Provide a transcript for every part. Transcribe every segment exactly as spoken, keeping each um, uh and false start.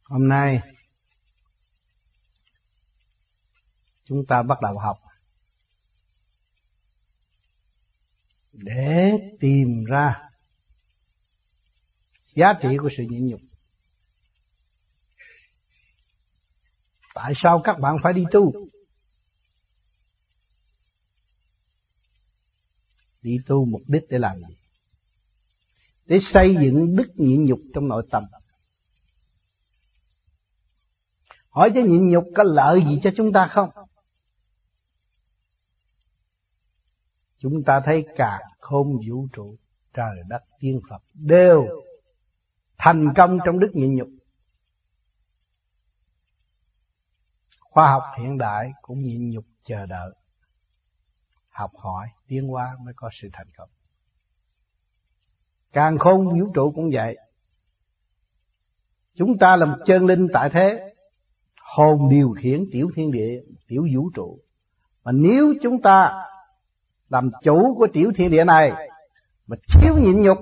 Hôm nay chúng ta bắt đầu học để tìm ra giá trị của sự nhịn nhục. Tại sao các bạn phải đi tu? Đi tu mục đích để làm gì? Để xây dựng đức nhịn nhục trong nội tâm. Hỏi cho nhịn nhục có lợi gì cho chúng ta không? Chúng ta thấy cả không vũ trụ, trời đất tiên Phật đều thành công trong đức nhịn nhục. Khoa học hiện đại cũng nhịn nhục chờ đợi, học hỏi, tiến hóa mới có sự thành công. Càn khôn vũ trụ cũng vậy. Chúng ta là một chân linh tại thế, hồn điều khiển tiểu thiên địa, tiểu vũ trụ. Mà nếu chúng ta làm chủ của tiểu thiên địa này mà thiếu nhịn nhục,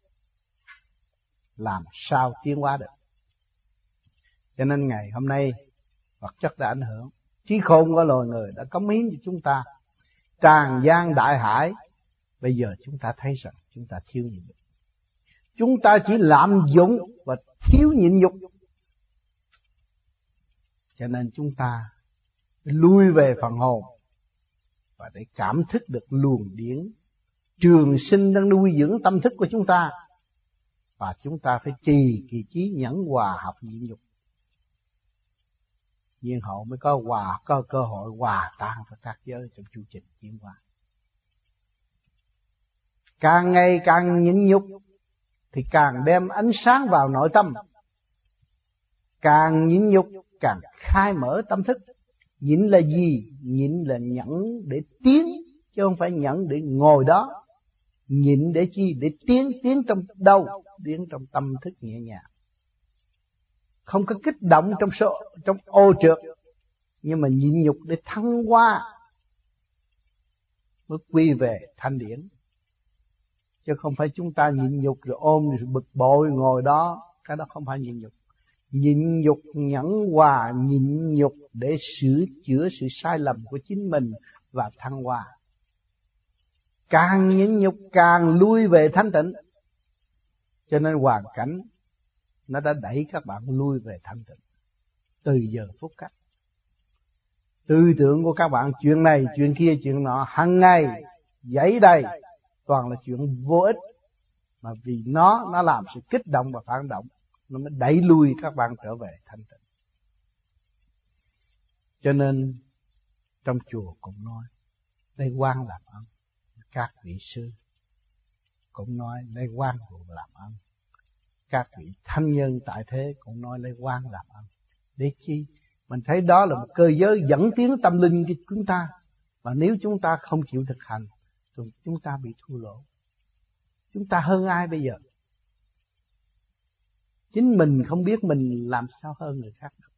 làm sao tiến hóa được? Cho nên ngày hôm nay vật chất đã ảnh hưởng, trí khôn của loài người đã cống hiến cho chúng ta tràn gian đại hải. Bây giờ chúng ta thấy rằng chúng ta thiếu nhịn nhục. Chúng ta chỉ lạm dụng và thiếu nhịn nhục. Cho nên chúng ta lui về phần hồn và để cảm thức được luồng điển trường sinh đang nuôi dưỡng tâm thức của chúng ta. Và chúng ta phải trì kỳ trí nhẫn hòa học nhịn nhục, nhiên hậu mới có hòa có cơ hội hòa tan với các giới trong chu trình tiến hóa. Càng ngày càng nhịn nhục thì càng đem ánh sáng vào nội tâm. Càng nhịn nhục càng khai mở tâm thức. Nhịn là gì? Nhịn là nhẫn để tiến, chứ không phải nhẫn để ngồi đó. Nhịn để chi? Để tiến. Tiến trong đâu? Tiến trong tâm thức nhẹ nhàng, không có kích động trong số, trong ô trượt, nhưng mà nhịn nhục để thăng hoa, mới quy về thanh điển. Chứ không phải chúng ta nhịn nhục rồi ôm rồi bực bội ngồi đó, cái đó không phải nhịn nhục. Nhịn nhục nhẫn hòa, nhịn nhục để sửa chữa sự sai lầm của chính mình và thăng hoa. Càng nhịn nhục càng lui về thanh tịnh. Cho nên hoàn cảnh nó đã đẩy các bạn lui về thanh tịnh từ giờ phút cách. Tư tưởng của các bạn chuyện này, chuyện kia, chuyện nọ hàng ngày dãy đầy toàn là chuyện vô ích, mà vì nó nó làm sự kích động và phản động, nó mới đẩy lui các bạn trở về thanh tịnh. Cho nên trong chùa cũng nói lấy quan làm ân, các vị sư cũng nói lấy quan làm ân, các vị thanh nhân tại thế cũng nói lấy quan làm ân. Để chi? Mình thấy đó là một cơ giới dẫn tiến tâm linh của chúng ta. Mà nếu chúng ta không chịu thực hành thì chúng ta bị thua lỗ. Chúng ta hơn ai bây giờ? Chính mình không biết mình làm sao hơn người khác được.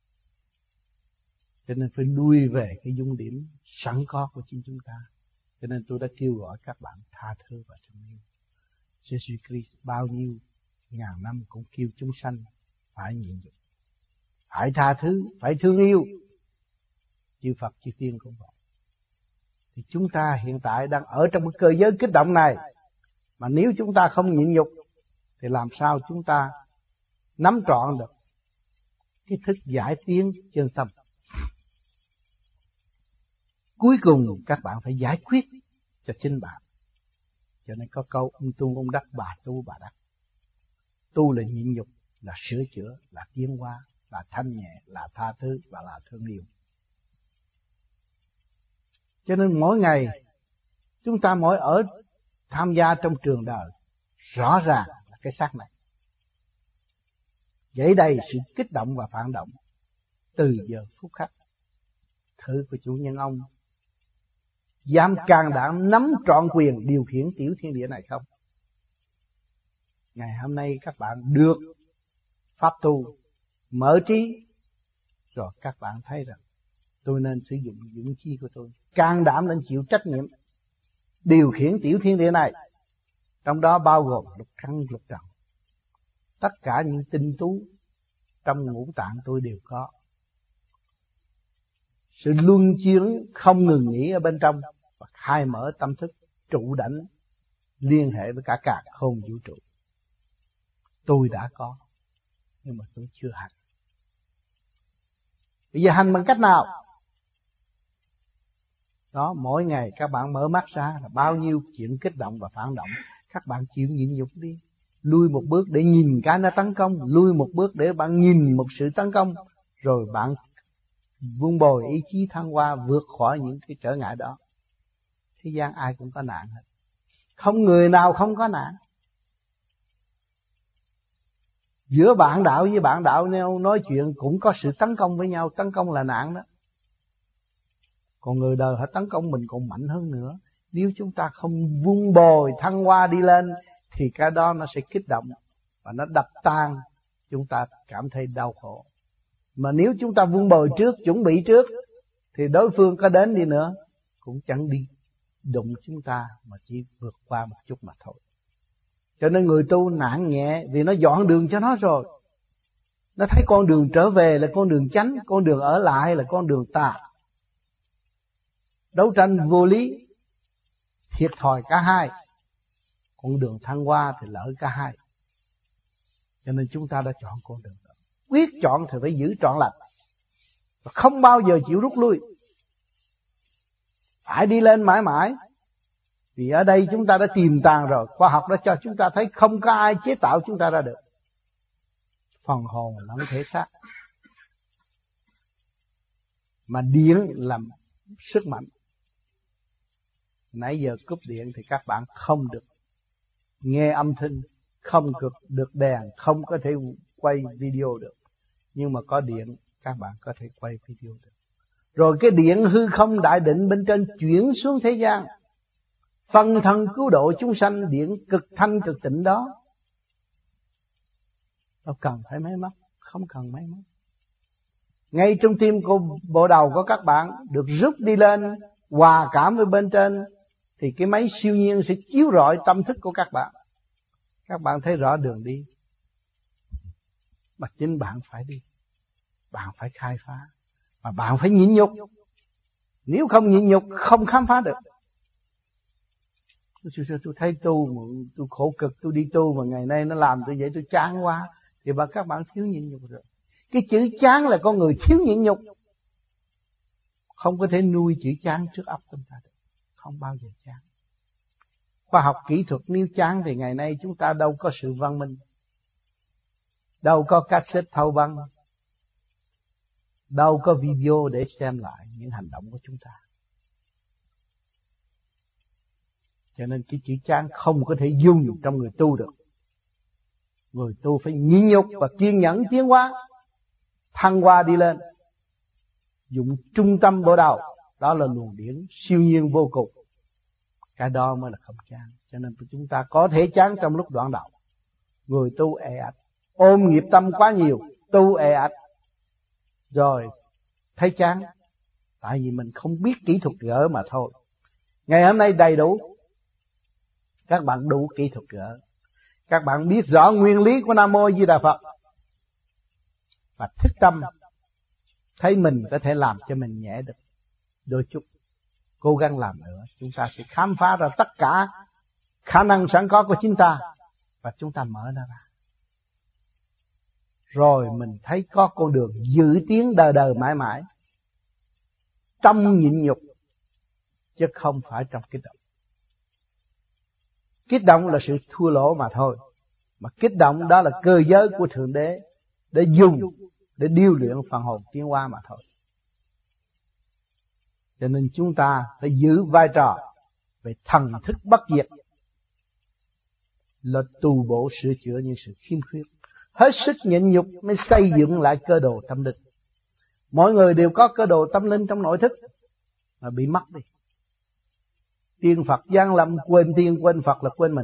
Cho nên phải lui về cái dung điểm sẵn có của chính chúng ta. Cho nên tôi đã kêu gọi các bạn tha thứ và thương yêu. Jesus Christ bao nhiêu ngàn năm cũng kêu chúng sanh phải nhịn nhục, phải tha thứ, phải thương yêu. Chư Phật chư Tiên cũng vậy. Thì chúng ta hiện tại đang ở trong cái cơ giới kích động này, mà nếu chúng ta không nhịn nhục thì làm sao chúng ta nắm trọn được cái thức giải tiến chân tâm. Cuối cùng các bạn phải giải quyết cho chính bạn. Cho nên có câu ông tu ông đắc, bà tu bà đắc. Tu là nhịn nhục, là sửa chữa, là tiến hóa, là thanh nhẹ, là tha thứ và là thương yêu. Cho nên mỗi ngày chúng ta mỗi ở tham gia trong trường đời, rõ ràng là cái xác này dậy đầy sự kích động và phản động từ giờ phút khắc. Thử của chủ nhân ông dám can đảm nắm trọn quyền điều khiển tiểu thiên địa này không? Ngày hôm nay các bạn được pháp tu, mở trí, rồi các bạn thấy rằng tôi nên sử dụng dũng khí của tôi, can đảm lên chịu trách nhiệm điều khiển tiểu thiên địa này. Trong đó bao gồm lục căn lục trần, tất cả những tinh tú trong ngũ tạng tôi đều có. Sự luân chuyển không ngừng nghỉ ở bên trong và khai mở tâm thức trụ đảnh liên hệ với cả càn khôn vũ trụ. Tôi đã có, nhưng mà tôi chưa hành. Bây giờ hành bằng cách nào? Đó, mỗi ngày các bạn mở mắt ra là bao nhiêu chuyện kích động và phản động. Các bạn chịu nhịn nhục đi. Lui một bước để nhìn cái nó tấn công. Lui một bước để bạn nhìn một sự tấn công. Rồi bạn vun bồi ý chí thăng hoa, vượt khỏi những cái trở ngại đó. Thế gian ai cũng có nạn hết. Không người nào không có nạn. Giữa bạn đạo với bạn đạo nói chuyện cũng có sự tấn công với nhau. Tấn công là nạn đó. Còn người đời họ tấn công mình còn mạnh hơn nữa. Nếu chúng ta không vun bồi thăng hoa đi lên thì cái đó nó sẽ kích động và nó đập tan, chúng ta cảm thấy đau khổ. Mà nếu chúng ta vun bồi trước, chuẩn bị trước thì đối phương có đến đi nữa cũng chẳng đi đụng chúng ta, mà chỉ vượt qua một chút mà thôi. Cho nên người tu nản nhẹ vì nó dọn đường cho nó rồi. Nó thấy con đường trở về là con đường chánh, con đường ở lại là con đường tà. Đấu tranh vô lý, thiệt thòi cả hai. Con đường thăng hoa thì lợi cả hai. Cho nên chúng ta đã chọn con đường đó. Quyết chọn thì phải giữ trọn lành, và không bao giờ chịu rút lui. Phải đi lên mãi mãi. Vì ở đây chúng ta đã tìm tàng rồi. Khoa học đã cho chúng ta thấy không có ai chế tạo chúng ta ra được. Phần hồn lẫn thể xác. Mà điện làm sức mạnh. Nãy giờ cúp điện thì các bạn không được nghe âm thanh, không được đèn, không có thể quay video được. Nhưng mà có điện các bạn có thể quay video được. Rồi cái điện hư không đại định bên trên chuyển xuống thế gian. Phân thân cứu độ chúng sanh, điện cực thanh cực tịnh đó. Đâu cần phải máy móc, không cần máy móc. Ngay trong tim của bộ đầu của các bạn được rút đi lên, hòa cảm với bên trên, thì cái máy siêu nhiên sẽ chiếu rọi tâm thức của các bạn. Các bạn thấy rõ đường đi. Mà chính bạn phải đi. Bạn phải khai phá. Mà bạn phải nhịn nhục. Nếu không nhịn nhục không khám phá được. Tôi, tôi thấy tu, tôi khổ cực, tôi đi tu mà ngày nay nó làm tôi vậy tôi chán quá. Thì bà các bạn thiếu nhịn nhục rồi. Cái chữ chán là con người thiếu nhịn nhục. Không có thể nuôi chữ chán trước óc chúng ta được. Không bao giờ chán. Khoa học kỹ thuật nếu chán thì ngày nay chúng ta đâu có sự văn minh. Đâu có cassette thâu băng. Đâu có video để xem lại những hành động của chúng ta. Cho nên cái chữ chán không có thể dùng trong người tu được. Người tu phải nhịn nhục và kiên nhẫn tiến hóa, thăng hoa đi lên. Dụng trung tâm bộ đầu, đó là luồng điển siêu nhiên vô cùng. Cái đó mới là không chán. Cho nên chúng ta có thể chán trong lúc đoạn đầu. Người tu ê ạch, ôm nghiệp tâm quá nhiều, tu ê ạch, rồi thấy chán. Tại vì mình không biết kỹ thuật gỡ mà thôi. Ngày hôm nay đầy đủ. Các bạn đủ kỹ thuật gỡ. Các bạn biết rõ nguyên lý của Nam Mô Di Đà Phật. Và thức tâm. Thấy mình có thể làm cho mình nhẹ được đôi chút. Cố gắng làm nữa. Chúng ta sẽ khám phá ra tất cả khả năng sẵn có của chúng ta. Và chúng ta mở nó ra. Rồi mình thấy có con đường giữ tiến đời đời mãi mãi. Trong nhịn nhục. Chứ không phải trong kích động. Kích động là sự thua lỗ mà thôi. Mà kích động đó là cơ giới của Thượng Đế. Để dùng, để điêu luyện phần hồn tiến hóa mà thôi. Cho nên chúng ta phải giữ vai trò về thần thức bất diệt. Là tu bổ sửa chữa những sự khiếm khuyết. Hết sức nhịn nhục mới xây dựng lại cơ đồ tâm linh. Mỗi người đều có cơ đồ tâm linh trong nội thức. Mà bị mất đi. Tiên Phật giáng lâm quên tiên quên Phật là quên mình.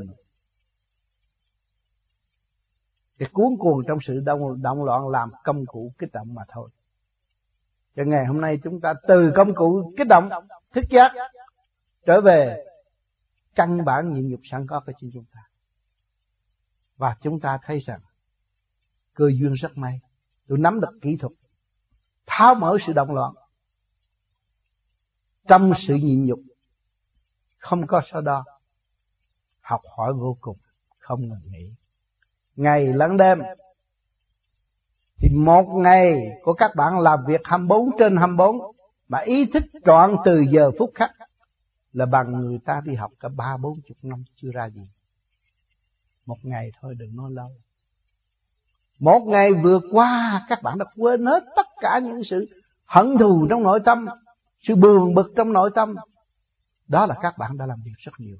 Cái cuốn cuồng trong sự động, động loạn làm công cụ kích động mà thôi. Cho ngày hôm nay chúng ta từ công cụ kích động, thức giác, trở về căn bản nhịn nhục sẵn có của chính chúng ta. Và chúng ta thấy rằng cơ duyên rất may. tôi nắm được kỹ thuật tháo mở sự động loạn. Trong sự nhịn nhục không có so đo, học hỏi vô cùng, không ngừng nghỉ, ngày lẫn đêm. Thì một ngày của các bạn làm việc hai mươi bốn trên hai mươi bốn, mà ý thức trọn từ giờ phút khắc, là bằng người ta đi học cả ba bốn chục năm chưa ra gì. Một ngày thôi đừng nói lâu. Một ngày vừa qua các bạn đã quên hết tất cả những sự hận thù trong nội tâm, sự buồn bực trong nội tâm. Đó là các bạn đã làm việc rất nhiều.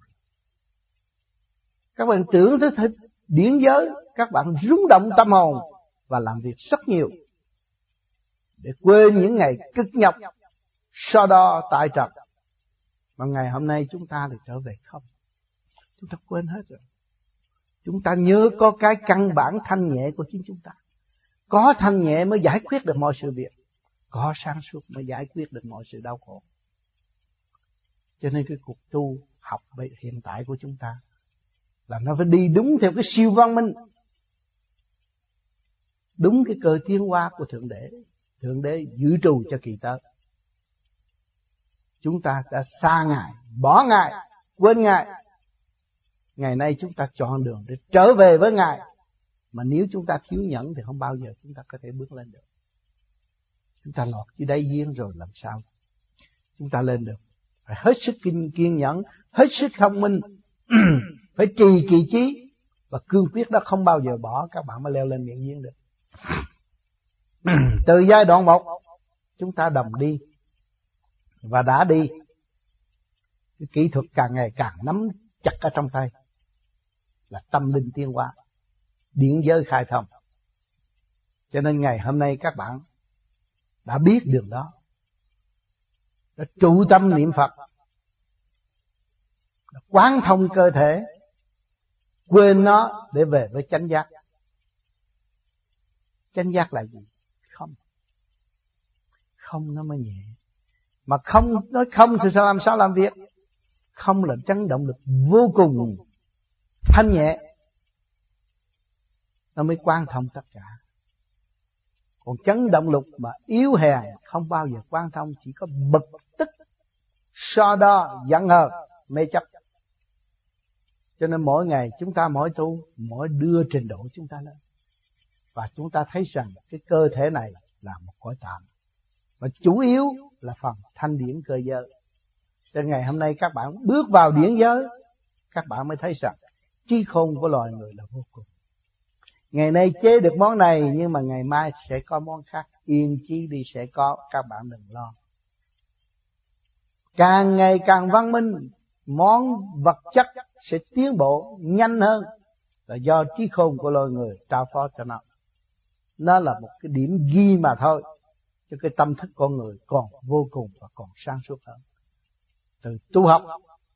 Các bạn tưởng tới thật điển giới, các bạn rung động tâm hồn và làm việc rất nhiều để quên những ngày cực nhọc, so đo tại trật. Mà ngày hôm nay chúng ta thì trở về không. Chúng ta quên hết rồi. Chúng ta nhớ có cái căn bản thanh nhẹ của chính chúng ta. Có thanh nhẹ mới giải quyết được mọi sự việc. Có sáng suốt mới giải quyết được mọi sự đau khổ. Cho nên cái cuộc tu học hiện tại của chúng ta là nó phải đi đúng theo cái siêu văn minh, đúng cái cơ tiến hóa của Thượng Đế. Thượng Đế dự trù cho kỳ tới. Chúng ta đã xa Ngài, bỏ Ngài, quên Ngài. Ngày nay chúng ta chọn đường để trở về với Ngài. Mà nếu chúng ta thiếu nhẫn thì không bao giờ chúng ta có thể bước lên được. Chúng ta lọt dưới đáy giếng rồi làm sao chúng ta lên được? Phải hết sức kiên, kiên nhẫn, hết sức thông minh, phải trì kỳ chí và cương quyết đó không bao giờ bỏ, các bạn mới leo lên miệng giếng được. Từ giai đoạn một chúng ta đồng đi và đã đi. Cái kỹ thuật càng ngày càng nắm chặt ở trong tay là tâm linh tiến hóa, điển giới khai thông. Cho nên ngày hôm nay các bạn đã biết đường đó, đã trụ tâm niệm Phật, đã quán thông cơ thể, quên nó để về với chánh giác. Chánh giác là gì? Không. Không nó mới nhẹ. Mà không nói không thì sao làm sao làm việc? Không là chấn động lực vô cùng thanh nhẹ, nó mới quan thông tất cả. Còn chấn động lực mà yếu hèn không bao giờ quan thông, chỉ có bực tức, so đo, giận hờn, mê chấp. Cho nên mỗi ngày chúng ta mỗi tu, mỗi đưa trình độ chúng ta lên. Và chúng ta thấy rằng cái cơ thể này là một cõi tạm, và chủ yếu là phần thanh điển cơ giới. Cho nên ngày hôm nay các bạn bước vào điển giới, các bạn mới thấy rằng trí khôn của loài người là vô cùng. Ngày nay chế được món này, nhưng mà ngày mai sẽ có món khác. Yên chí đi sẽ có, các bạn đừng lo. Càng ngày càng văn minh, món vật chất sẽ tiến bộ nhanh hơn, là do trí khôn của loài người trao phó cho nó. Nó là một cái điểm ghi mà thôi, cho cái tâm thức con người còn vô cùng và còn sáng suốt hơn. Từ tu học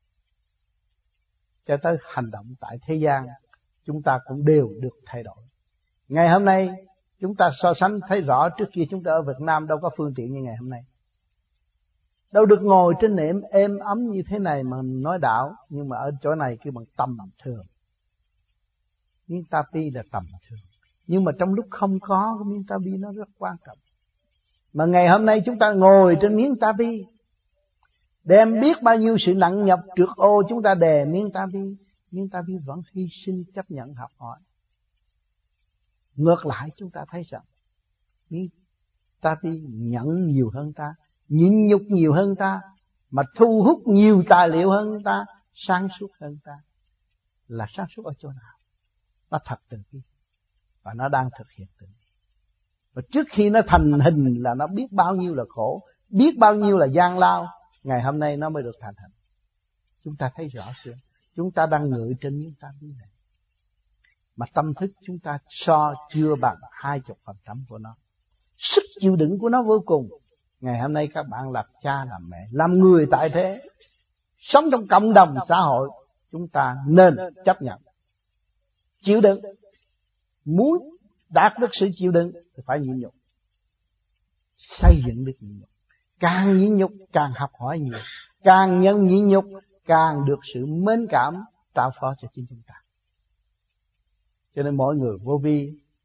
cho tới hành động tại thế gian, chúng ta cũng đều được thay đổi. Ngày hôm nay chúng ta so sánh thấy rõ, trước kia chúng ta ở Việt Nam đâu có phương tiện như ngày hôm nay, đâu được ngồi trên nệm êm ấm như thế này mà nói đạo. Nhưng mà ở chỗ này kêu bằng tầm thường. Miếng tapi là tầm thường, nhưng mà trong lúc không có cái miếng tapi nó rất quan trọng. Mà ngày hôm nay chúng ta ngồi trên miếng tapi, đem biết bao nhiêu sự nặng nhọc trượt ô, chúng ta đè miếng tapi, miếng tapi vẫn hy sinh chấp nhận học hỏi. Ngược lại chúng ta thấy rằng miếng tapi nhận nhiều hơn ta, nhịn nhục nhiều hơn ta, mà thu hút nhiều tài liệu hơn ta, sáng suốt hơn ta. Là sáng suốt ở chỗ nào? Nó thật từ bi, và nó đang thực hiện từ bi. Và trước khi nó thành hình là nó biết bao nhiêu là khổ, biết bao nhiêu là gian lao. Ngày hôm nay nó mới được thành hình. Chúng ta thấy rõ chưa? Chúng ta đang ngự trên những tâm này, mà tâm thức chúng ta so chưa bằng hai chục phần trăm của nó. Sức chịu đựng của nó vô cùng. Ngày hôm nay các bạn làm cha làm mẹ, làm người tại thế, sống trong cộng đồng xã hội, chúng ta nên chấp nhận, chịu đựng. Muốn đạt được sự chịu đựng thì phải nhịn nhục, xây dựng được nhịn nhục. Càng nhịn nhục càng học hỏi nhiều, càng nhân nhịn nhục càng được sự mến cảm trao phó cho chính chúng ta. Cho nên mỗi người vô vi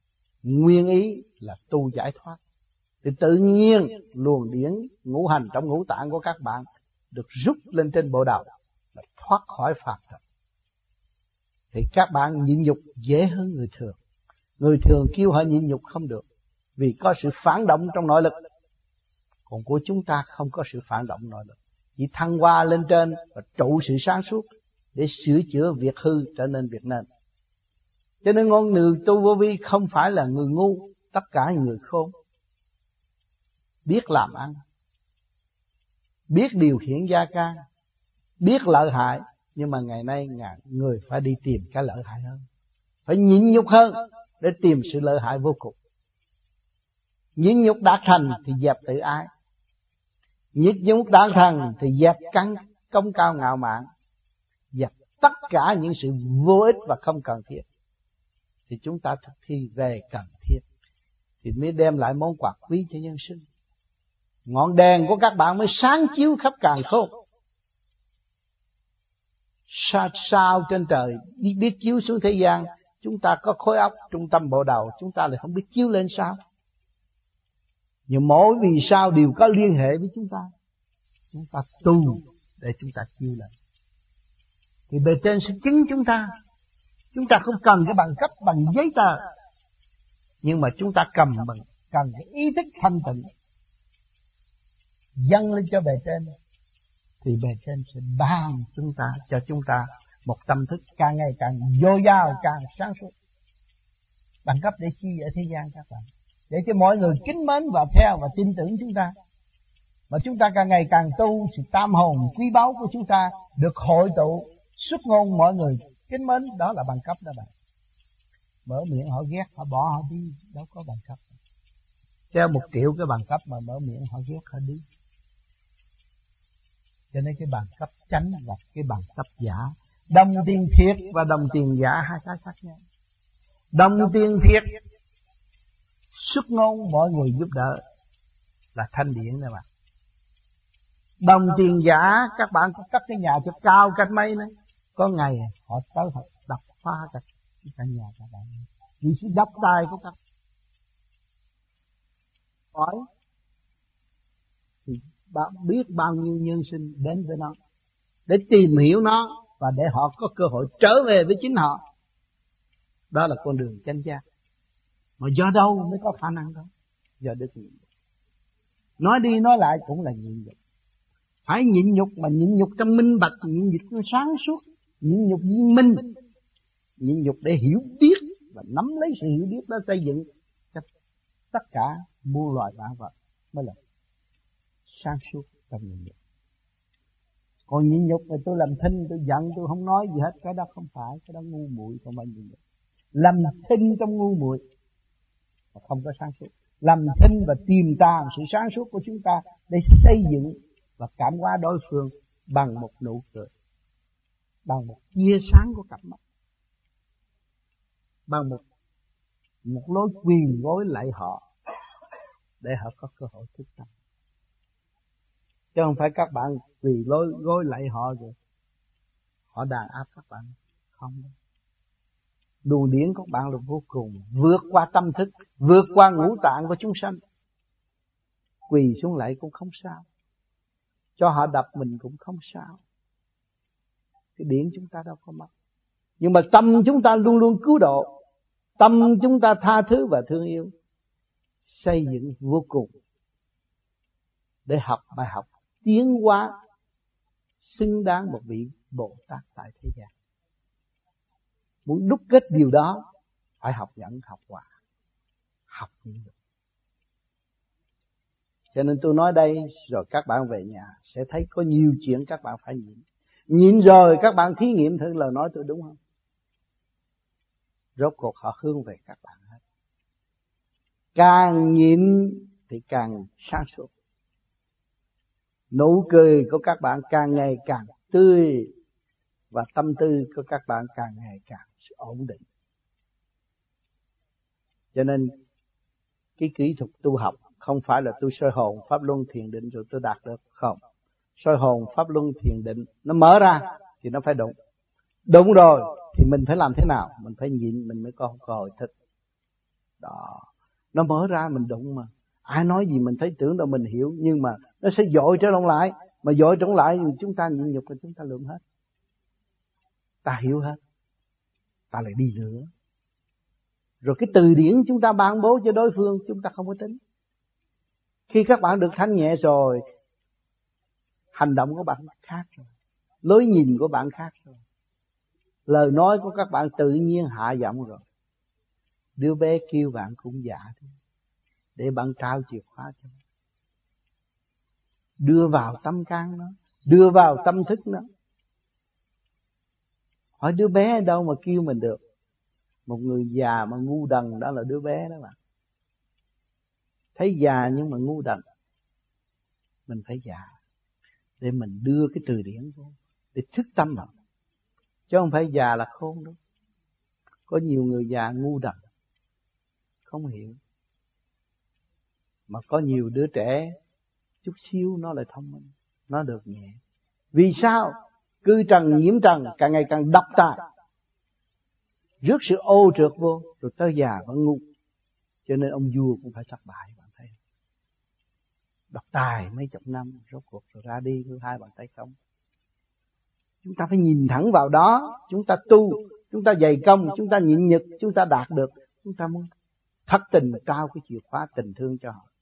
nguyên ý là tu giải thoát. Thì tự nhiên luồng điển ngũ hành trong ngũ tạng của các bạn được rút lên trên bộ đầu, là thoát khỏi phàm trần. Thì các bạn nhịn nhục dễ hơn người thường. Người thường kêu họ nhịn nhục không được, vì có sự phản động trong nội lực. Còn của chúng ta không có sự phản động nội lực, chỉ thăng hoa lên trên và trụ sự sáng suốt để sửa chữa việc hư trở nên việc nên. Cho nên ngôn ngữ tu vô vi không phải là người ngu, tất cả người khôn, biết làm ăn, biết điều khiển gia can, biết lợi hại. Nhưng mà ngày nay người phải đi tìm cái lợi hại hơn, phải nhịn nhục hơn để tìm sự lợi hại vô cùng. Nhịn nhục đạt thành thì dẹp tự ái, nhịn nhục đạt thành thì dẹp căng công cao ngạo mạn, dẹp tất cả những sự vô ích và không cần thiết. Thì chúng ta thực thi về cần thiết thì mới đem lại món quà quý cho nhân sinh. Ngọn đèn của các bạn mới sáng chiếu khắp càn khôn. Sao, sao trên trời biết chiếu xuống thế gian, chúng ta có khối óc trung tâm bộ đầu, chúng ta lại không biết chiếu lên sao? Nhưng mỗi vì sao đều có liên hệ với chúng ta. Chúng ta tu để chúng ta chiếu lên, thì bề trên sẽ chứng chúng ta. Chúng ta không cần cái bằng cấp bằng giấy tờ, nhưng mà chúng ta cầm bằng cần cái ý thức thanh tịnh dâng lên cho bề trên, thì bề trên sẽ ban chúng ta cho chúng ta một tâm thức càng ngày càng dồi dào, càng sáng suốt. Bằng cấp để chi ở thế gian các bạn? Để cho mọi người kính mến và theo và tin tưởng chúng ta. Mà chúng ta càng ngày càng tu, sự tam hồn quý báu của chúng ta được hội tụ, xuất ngôn mọi người kính mến, đó là bằng cấp đó bạn. Mở miệng họ ghét, họ bỏ họ đi, đâu có bằng cấp. Treo một triệu cái bằng cấp mà mở miệng họ ghét họ đi. Cho nên cái bằng cấp chánh là cái bằng cấp giả. Đồng tiền thiệt và đồng tiền giả hai cái khác nhau. Đồng tiền thiệt xuất ngôn mọi người giúp đỡ là thanh điển đó mà. Đồng tiền giả các bạn có cất cái nhà cho cao cách mấy nữa, có ngày họ tới họ đập phá cả căn nhà các bạn vì sự độc tài của các hỏi thì bạn biết bao nhiêu nhân sinh đến với nó để tìm hiểu nó và để họ có cơ hội trở về với chính họ. Đó là con đường chánh giác. Mà do đâu mới có khả năng đó? Do đức nhịn nhục. Nói đi nói lại cũng là nhịn nhục. Phải nhịn nhục mà nhịn nhục trong minh bạch, nhịn nhục trong sáng suốt, nhịn nhục viên minh, nhịn nhục để hiểu biết và nắm lấy sự hiểu biết đó xây dựng cho tất cả muôn loài vạn vật mới là sáng suốt trong nhịn nhục. Còn nhịn nhục thì tôi làm thinh, tôi giận, tôi không nói gì hết, cái đó không phải, cái đó ngu muội, không phải nhịn nhục. Làm thinh trong ngu muội và không có sáng suốt. Làm thinh và tiềm tàng sự sáng suốt của chúng ta để xây dựng và cảm hóa đối phương bằng một nụ cười, bằng một tia sáng của cặp mắt, bằng một một lối quỳ gối lạy họ để họ có cơ hội thức tâm. Chứ không phải các bạn quỳ lối gối lạy họ rồi họ đàn áp các bạn, không. Luồng điển của bạn là vô cùng, vượt qua tâm thức, vượt qua ngũ tạng của chúng sanh. Quỳ xuống lạy cũng không sao, cho họ đập mình cũng không sao. Cái điển chúng ta đâu có mất. Nhưng mà tâm chúng ta luôn luôn cứu độ, tâm chúng ta tha thứ và thương yêu, xây dựng vô cùng để học bài học tiến hóa xứng đáng một vị Bồ Tát tại thế gian. Muốn đúc kết điều đó phải học nhẫn, học hòa, học nhịn nhục. Cho nên tôi nói đây rồi các bạn về nhà sẽ thấy có nhiều chuyện các bạn phải nhịn. Nhịn rồi các bạn thí nghiệm thử lời nói tôi đúng không? Rốt cuộc họ hướng về các bạn hết. Càng nhịn thì càng sáng suốt. Nụ cười của các bạn càng ngày càng tươi và tâm tư của các bạn càng ngày càng ổn định. Cho nên cái kỹ thuật tu học không phải là tôi soi hồn pháp luân thiền định rồi tôi đạt được, không. Soi hồn pháp luân thiền định nó mở ra thì nó phải đúng. Đúng rồi thì mình phải làm thế nào? Mình phải nhịn mình mới có cơ hội thức. Đó, nó mở ra mình đụng mà. Ai nói gì mình thấy tưởng đâu mình hiểu, nhưng mà nó sẽ dội trở lại. Mà dội trở lại chúng ta nhịn nhục là chúng ta lượm hết. Ta hiểu hết. Ta lại đi nữa. Rồi cái từ điển chúng ta ban bố cho đối phương chúng ta không có tính. Khi các bạn được thanh nhẹ rồi, hành động của bạn khác rồi, lối nhìn của bạn khác rồi, lời nói của các bạn tự nhiên hạ giọng rồi. Đứa bé kêu bạn cũng dạ thôi, để bạn trao chìa khóa cho nó, đưa vào tâm can nó, đưa vào tâm thức nó. Hỏi đứa bé ở đâu mà kêu mình được? Một người già mà ngu đần đó là đứa bé đó bạn. Thấy già nhưng mà ngu đần, mình phải già để mình đưa cái từ điển vô để thức tâm mà, chứ không phải già là khôn đâu. Có nhiều người già ngu đần, không hiểu. Mà có nhiều đứa trẻ chút xíu nó lại thông minh, nó được nhẹ. Vì sao? Cư trần nhiễm trần, càng ngày càng độc tài, rước sự ô trượt vô, rồi tới già vẫn ngu. Cho nên ông vua cũng phải thất bại, bạn thấy. Độc tài mấy chục năm, rốt cuộc rồi ra đi với hai bàn tay không. Chúng ta phải nhìn thẳng vào đó, chúng ta tu, chúng ta dày công, chúng ta nhịn nhục, chúng ta đạt được, chúng ta muốn thất tình trao cái chìa khóa tình thương cho họ.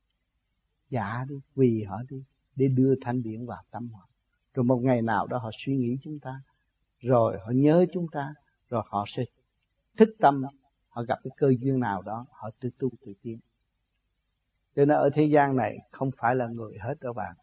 Dạ đi, quỳ họ đi, để đưa thanh điển vào tâm họ. Rồi một ngày nào đó họ suy nghĩ chúng ta, rồi họ nhớ chúng ta, rồi họ sẽ thức tâm, họ gặp cái cơ duyên nào đó, họ tự tu tự tiến. Cho nên ở thế gian này không phải là người hết đâu bạn.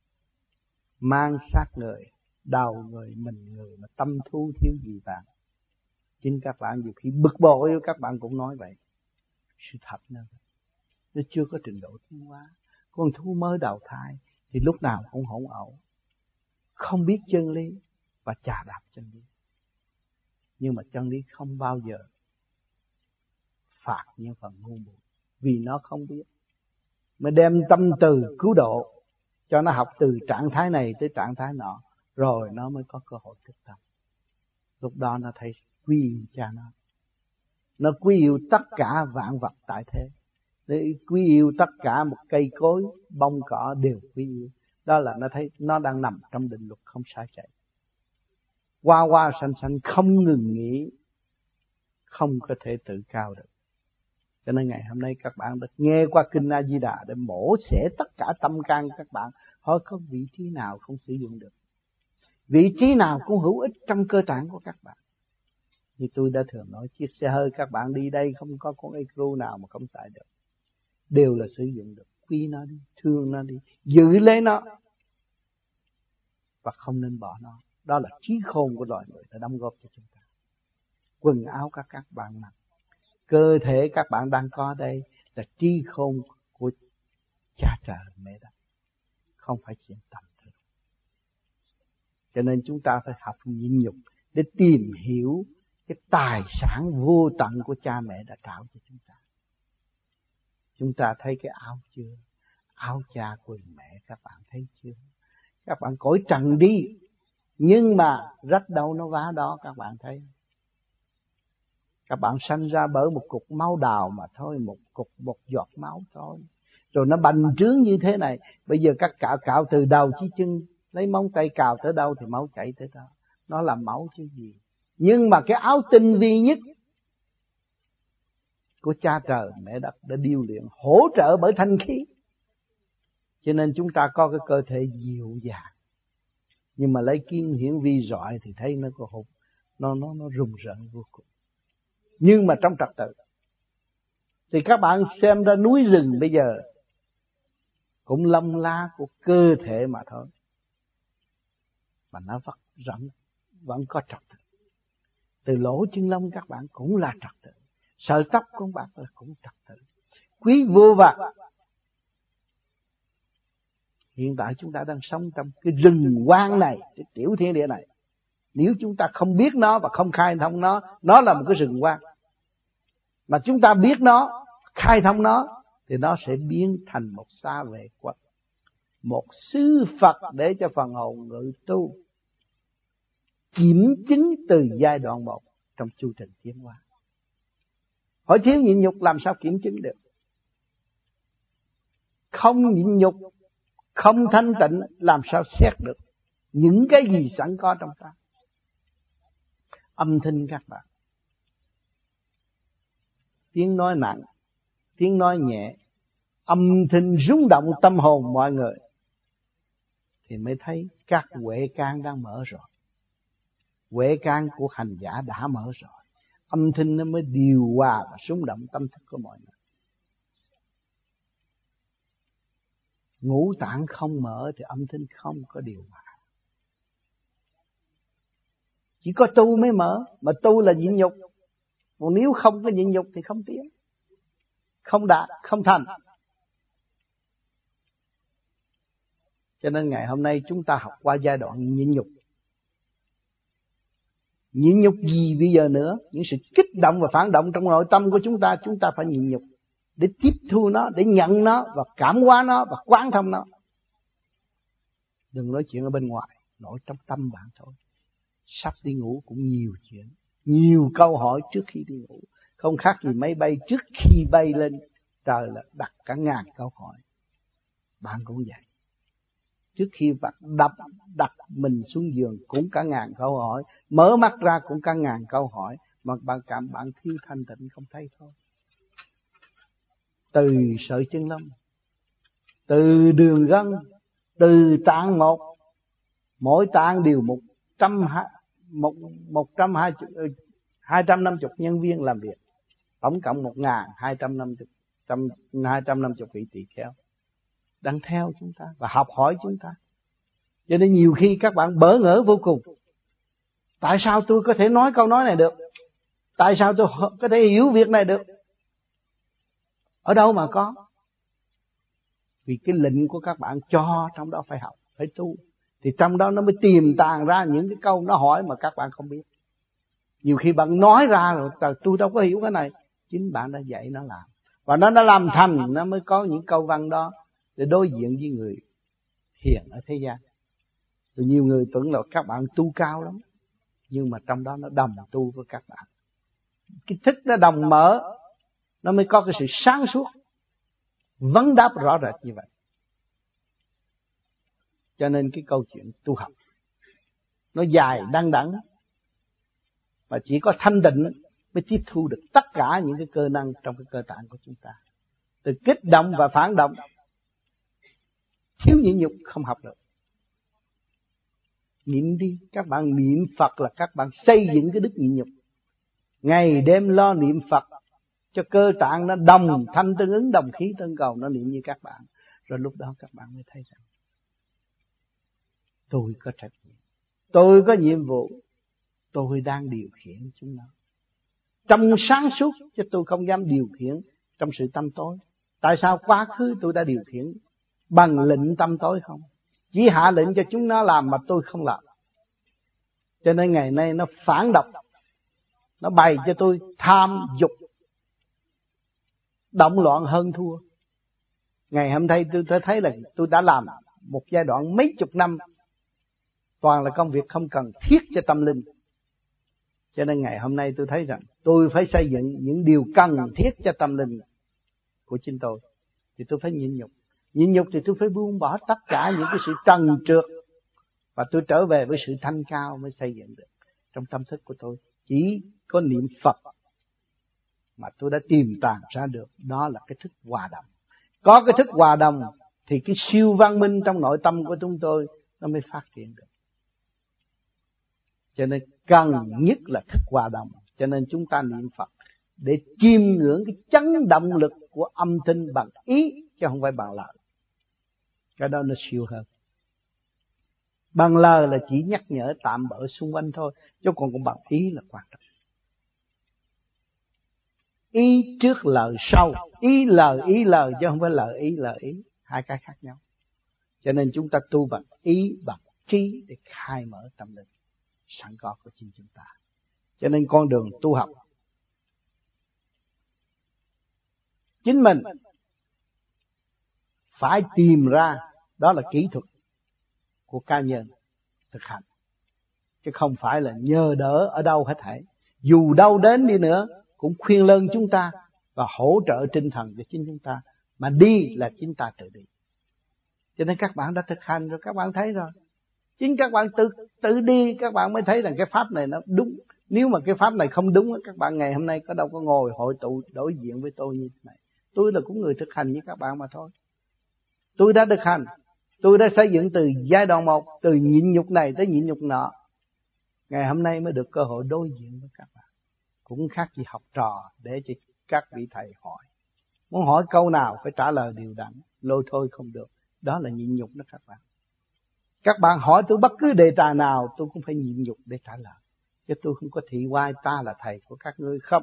Mang xác người, đầu người, mình người mà tâm thu thiếu gì bạn. Chính các bạn nhiều khi bực bội, các bạn cũng nói vậy. Sự thật nữa, nó chưa có trình độ tiến hóa. Con thú mới đầu thai thì lúc nào cũng hỗn ẩu, không biết chân lý và chà đạp chân lý. Nhưng mà chân lý không bao giờ phạt những phần ngu muội, vì nó không biết. Mới đem tâm từ cứu độ cho nó học từ trạng thái này tới trạng thái nọ, rồi nó mới có cơ hội thức tâm. Lúc đó nó thấy quý yêu cha nó, nó quý yêu tất cả vạn vật tại thế, để quý yêu tất cả một cây cối bông cỏ đều quý yêu. Đó là nó thấy nó đang nằm trong định luật không sai chạy, qua qua sanh sanh không ngừng nghỉ, không có thể tự cao được. Cho nên ngày hôm nay các bạn được nghe qua kinh A Di Đà để mổ xẻ tất cả tâm can các bạn. Hỏi có vị trí nào không sử dụng được, vị trí nào cũng hữu ích trong cơ tạng của các bạn. Như tôi đã thường nói, chiếc xe hơi các bạn đi đây không có con ecru nào mà không xài được, đều là sử dụng được. Quý nó đi, thương nó đi, giữ lấy nó và không nên bỏ nó. Đó là trí khôn của loài người đã đóng góp cho chúng ta. Quần áo các các bạn mặc, cơ thể các bạn đang có đây là trí khôn của cha trời mẹ đất, không phải chuyện tầm thường. Cho nên chúng ta phải học nhịn nhục để tìm hiểu cái tài sản vô tận của cha mẹ đã trao cho chúng ta. Chúng ta thấy cái áo chưa? Áo cha quần mẹ các bạn thấy chưa? Các bạn cõi trần đi, nhưng mà rách đâu nó vá đó, các bạn thấy. Các bạn sanh ra bởi một cục máu đào mà thôi, một cục một giọt máu thôi. Rồi nó bành trướng như thế này. Bây giờ các cạo cạo từ đầu chí chân, lấy móng tay cào tới đâu thì máu chảy tới đó. Nó là máu chứ gì. Nhưng mà cái áo tinh vi nhất của cha trời mẹ đất đã điêu luyện, hỗ trợ bởi thanh khí. Cho nên chúng ta có cái cơ thể dịu dàng. Nhưng mà lấy kiến hiển vi rọi thì thấy nó có hụt, nó nó nó rùng rợn vô cùng. Nhưng mà trong trật tự thì các bạn xem ra núi rừng bây giờ cũng lông la của cơ thể mà thôi, mà nó vẫn vẫn vẫn có trật tự. Từ lỗ chân lông các bạn cũng là trật tự, sợi tóc của bạn là cũng trật tự. Quý vô vàn. Hiện tại chúng ta đang sống trong cái rừng hoang này, cái tiểu thiên địa này. Nếu chúng ta không biết nó và không khai thông nó, nó là một cái rừng hoang. Mà chúng ta biết nó, khai thông nó, thì nó sẽ biến thành một xa vệ quốc, một sư Phật để cho phần hồn ngự tu, kiểm chứng từ giai đoạn một trong chu trình tiến hóa. Hỏi thiếu nhịn nhục làm sao kiểm chứng được? Không nhịn nhục, không thanh tịnh làm sao xét được những cái gì sẵn có trong ta? Âm thanh các bạn, tiếng nói nặng, tiếng nói nhẹ, âm thanh rung động tâm hồn mọi người, thì mới thấy các huệ can đang mở rồi. Huệ can của hành giả đã mở rồi, âm thanh nó mới điều hòa và rung động tâm thức của mọi người. Ngũ tạng không mở thì âm thanh không có điều hòa. Chỉ có tu mới mở, mà tu là nhịn nhục. Còn nếu không có nhịn nhục thì không tiến, không đạt, không thành. Cho nên ngày hôm nay chúng ta học qua giai đoạn nhịn nhục. Nhịn nhục gì bây giờ nữa? Những sự kích động và phản động trong nội tâm của chúng ta, chúng ta phải nhịn nhục để tiếp thu nó, để nhận nó và cảm hóa nó và quán thông nó. Đừng nói chuyện ở bên ngoài, nói trong tâm bạn thôi. Sắp đi ngủ cũng nhiều chuyện, nhiều câu hỏi trước khi đi ngủ. Không khác gì máy bay trước khi bay lên trời là đặt cả ngàn câu hỏi. Bạn cũng vậy. Trước khi bạn đập đặt mình xuống giường cũng cả ngàn câu hỏi, mở mắt ra cũng cả ngàn câu hỏi, mà bạn cảm bạn thiếu thanh tịnh không thấy thôi. Từ sợi chân lông, từ đường gân, từ tạng một, mỗi tạng đều một trăm một một trăm hai hai trăm năm mươi nhân viên làm việc, tổng cộng một ngàn hai trăm năm mươi trăm hai trăm năm mươi vị tỳ kheo đang theo chúng ta và học hỏi chúng ta. Cho nên nhiều khi các bạn bỡ ngỡ vô cùng. Tại sao tôi có thể nói câu nói này được? Tại sao tôi có thể hiểu việc này được? Ở đâu mà có? Vì cái lệnh của các bạn cho trong đó phải học, phải tu. Thì trong đó nó mới tiềm tàng ra những cái câu nó hỏi mà các bạn không biết. Nhiều khi bạn nói ra rồi, tôi đâu có hiểu cái này. Chính bạn đã dạy nó làm. Và nó đã làm thành, nó mới có những câu văn đó để đối diện với người hiền ở thế gian. Rồi nhiều người tưởng là các bạn tu cao lắm, nhưng mà trong đó nó đồng tu với các bạn. Cái thức nó đồng mở, nó mới có cái sự sáng suốt, vấn đáp rõ rệt như vậy. Cho nên cái câu chuyện tu học nó dài đăng đẵng, và chỉ có thanh định mới tiếp thu được tất cả những cái cơ năng trong cái cơ tạng của chúng ta. Từ kích động và phản động, thiếu nhịn nhục không học được. Niệm đi, các bạn niệm Phật là các bạn xây dựng cái đức nhịn nhục. Ngày đêm lo niệm Phật cho cơ tạng nó đồng thanh tương ứng, đồng khí tương cầu, nó niệm như các bạn. Rồi lúc đó các bạn mới thấy rằng tôi có trách nhiệm, tôi có nhiệm vụ, tôi đang điều khiển chúng nó. Trong sáng suốt chứ tôi không dám điều khiển trong sự tâm tối. Tại sao quá khứ tôi đã điều khiển bằng lệnh tâm tối không? Chỉ hạ lệnh cho chúng nó làm mà tôi không làm. Cho nên ngày nay nó phản động, nó bày cho tôi tham dục, động loạn hơn thua. Ngày hôm nay tôi thấy là tôi đã làm một giai đoạn mấy chục năm, toàn là công việc không cần thiết cho tâm linh. Cho nên ngày hôm nay tôi thấy rằng tôi phải xây dựng những điều cần thiết cho tâm linh của chính tôi. Thì tôi phải nhịn nhục. Nhịn nhục thì tôi phải buông bỏ tất cả những cái sự trần trượt, và tôi trở về với sự thanh cao mới xây dựng được. Trong tâm thức của tôi chỉ có niệm Phật mà tôi đã tìm tàng ra được, đó là cái thức hòa đồng. Có cái thức hòa đồng thì cái siêu văn minh trong nội tâm của chúng tôi nó mới phát triển được. Cho nên cần nhất là thức hòa đồng. Cho nên chúng ta niệm Phật để chiêm ngưỡng cái chấn động lực của âm thanh bằng ý, chứ không phải bằng lời. Cái đó nó siêu hơn. Bằng lời là chỉ nhắc nhở tạm bỡ xung quanh thôi, chứ còn còn bằng ý là quan trọng. Ý trước lời sau, ý lời ý lời, chứ không phải lời ý lời ý, hai cái khác nhau. Cho nên chúng ta tu bằng ý, bằng trí để khai mở tâm linh sẵn có của chính chúng ta. Cho nên con đường tu học, chính mình phải tìm ra, đó là kỹ thuật của cá nhân thực hành, chứ không phải là nhờ đỡ ở đâu hết thảy. Dù đâu đến đi nữa cũng khuyên lơn chúng ta và hỗ trợ tinh thần cho chính chúng ta. Mà đi là chính ta tự đi. Cho nên các bạn đã thực hành rồi, các bạn thấy rồi. Chính các bạn tự tự đi, các bạn mới thấy rằng cái pháp này nó đúng. Nếu mà cái pháp này không đúng, các bạn ngày hôm nay có đâu có ngồi hội tụ đối diện với tôi như thế này. Tôi là cũng người thực hành như các bạn mà thôi. Tôi đã thực hành, tôi đã xây dựng từ giai đoạn một, từ nhịn nhục này tới nhịn nhục nọ. Ngày hôm nay mới được cơ hội đối diện với các bạn. Cũng khác gì học trò để cho các vị thầy hỏi. Muốn hỏi câu nào phải trả lời đều đặn, lôi thôi không được. Đó là nhịn nhục đó các bạn. Các bạn hỏi tôi bất cứ đề tài nào, tôi cũng phải nhịn nhục để trả lời. Chứ tôi không có thị oai ta là thầy của các ngươi không.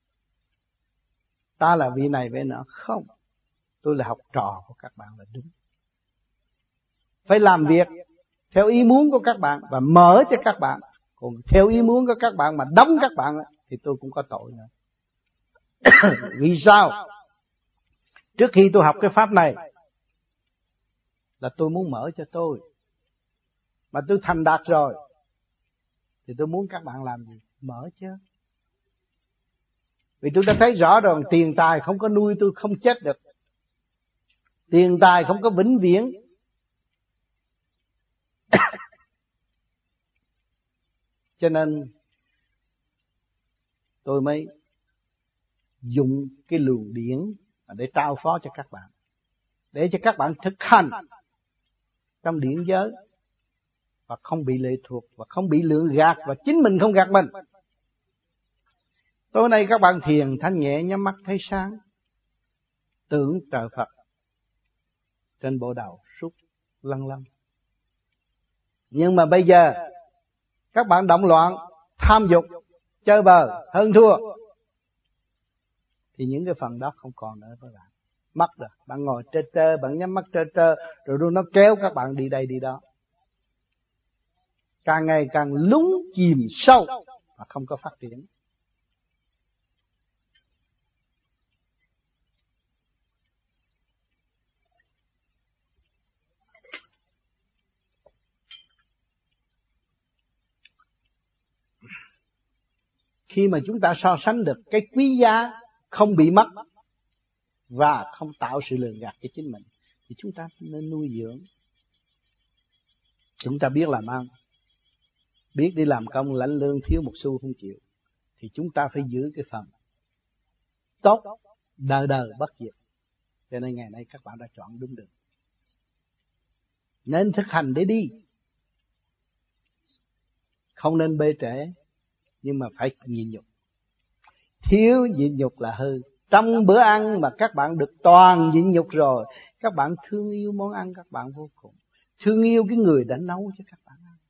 Ta là vị này vị nọ không. Tôi là học trò của các bạn là đúng. Phải làm việc theo ý muốn của các bạn và mở cho các bạn. Còn theo ý muốn của các bạn mà đóng các bạn thì tôi cũng có tội nữa. Vì sao? Trước khi tôi học cái pháp này là tôi muốn mở cho tôi. Mà tôi thành đạt rồi thì tôi muốn các bạn làm gì? Mở chứ. Vì tôi đã thấy rõ rồi, tiền tài không có nuôi tôi không chết được. Tiền tài không có vĩnh viễn. Cho nên tôi mới dùng cái luồng điển để trao phó cho các bạn. Để cho các bạn thực hành trong điển giới. Và không bị lệ thuộc và không bị lường gạt và chính mình không gạt mình. Tối nay các bạn thiền thanh nhẹ, nhắm mắt thấy sáng. Tưởng trời Phật trên bộ đầu suốt lăn lăn. Nhưng mà bây giờ các bạn động loạn, tham dục, chơi bời, hơn thua, thì những cái phần đó không còn nữa các bạn. Mất rồi, bạn ngồi trơ trơ, bạn nhắm mắt trơ trơ, rồi nó kéo các bạn đi đây đi đó. Càng ngày càng lún chìm sâu và không có phát triển. Khi mà chúng ta so sánh được cái quý giá không bị mất và không tạo sự lường gạt cho chính mình, thì chúng ta nên nuôi dưỡng. Chúng ta biết làm ăn, biết đi làm công lãnh lương thiếu một xu không chịu, thì chúng ta phải giữ cái phần tốt đời đời bất diệt. Cho nên ngày nay các bạn đã chọn đúng đường. Nên thực hành để đi. Không nên bê trễ, nhưng mà phải nhịn nhục. Thiếu nhịn nhục là hư. Trong bữa ăn mà các bạn được toàn nhịn nhục rồi, các bạn thương yêu món ăn các bạn vô cùng. Thương yêu cái người đã nấu cho các bạn ăn.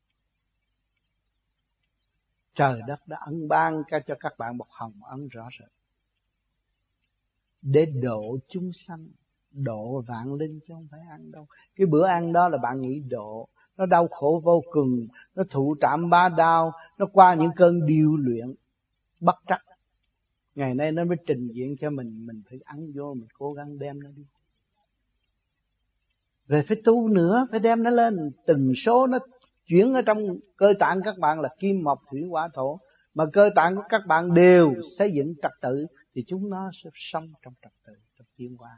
Trời đất đã ân ban cho các bạn một hồng ân rõ rệt. Để độ chúng sanh, độ vạn linh chứ không phải ăn đâu. Cái bữa ăn đó là bạn nghĩ độ. Nó đau khổ vô cùng, nó thụ trảm ba đau, nó qua những cơn điêu luyện bất trắc. Ngày nay nó mới trình diện cho mình, mình phải ăn vô, mình cố gắng đem nó đi. Rồi phải tu nữa, phải đem nó lên. Từng số nó chuyển ở trong cơ tạng các bạn là kim mộc thủy hỏa thổ. Mà cơ tạng của các bạn đều xây dựng trật tự, thì chúng nó sẽ sống trong trật tự, trong tiến hóa.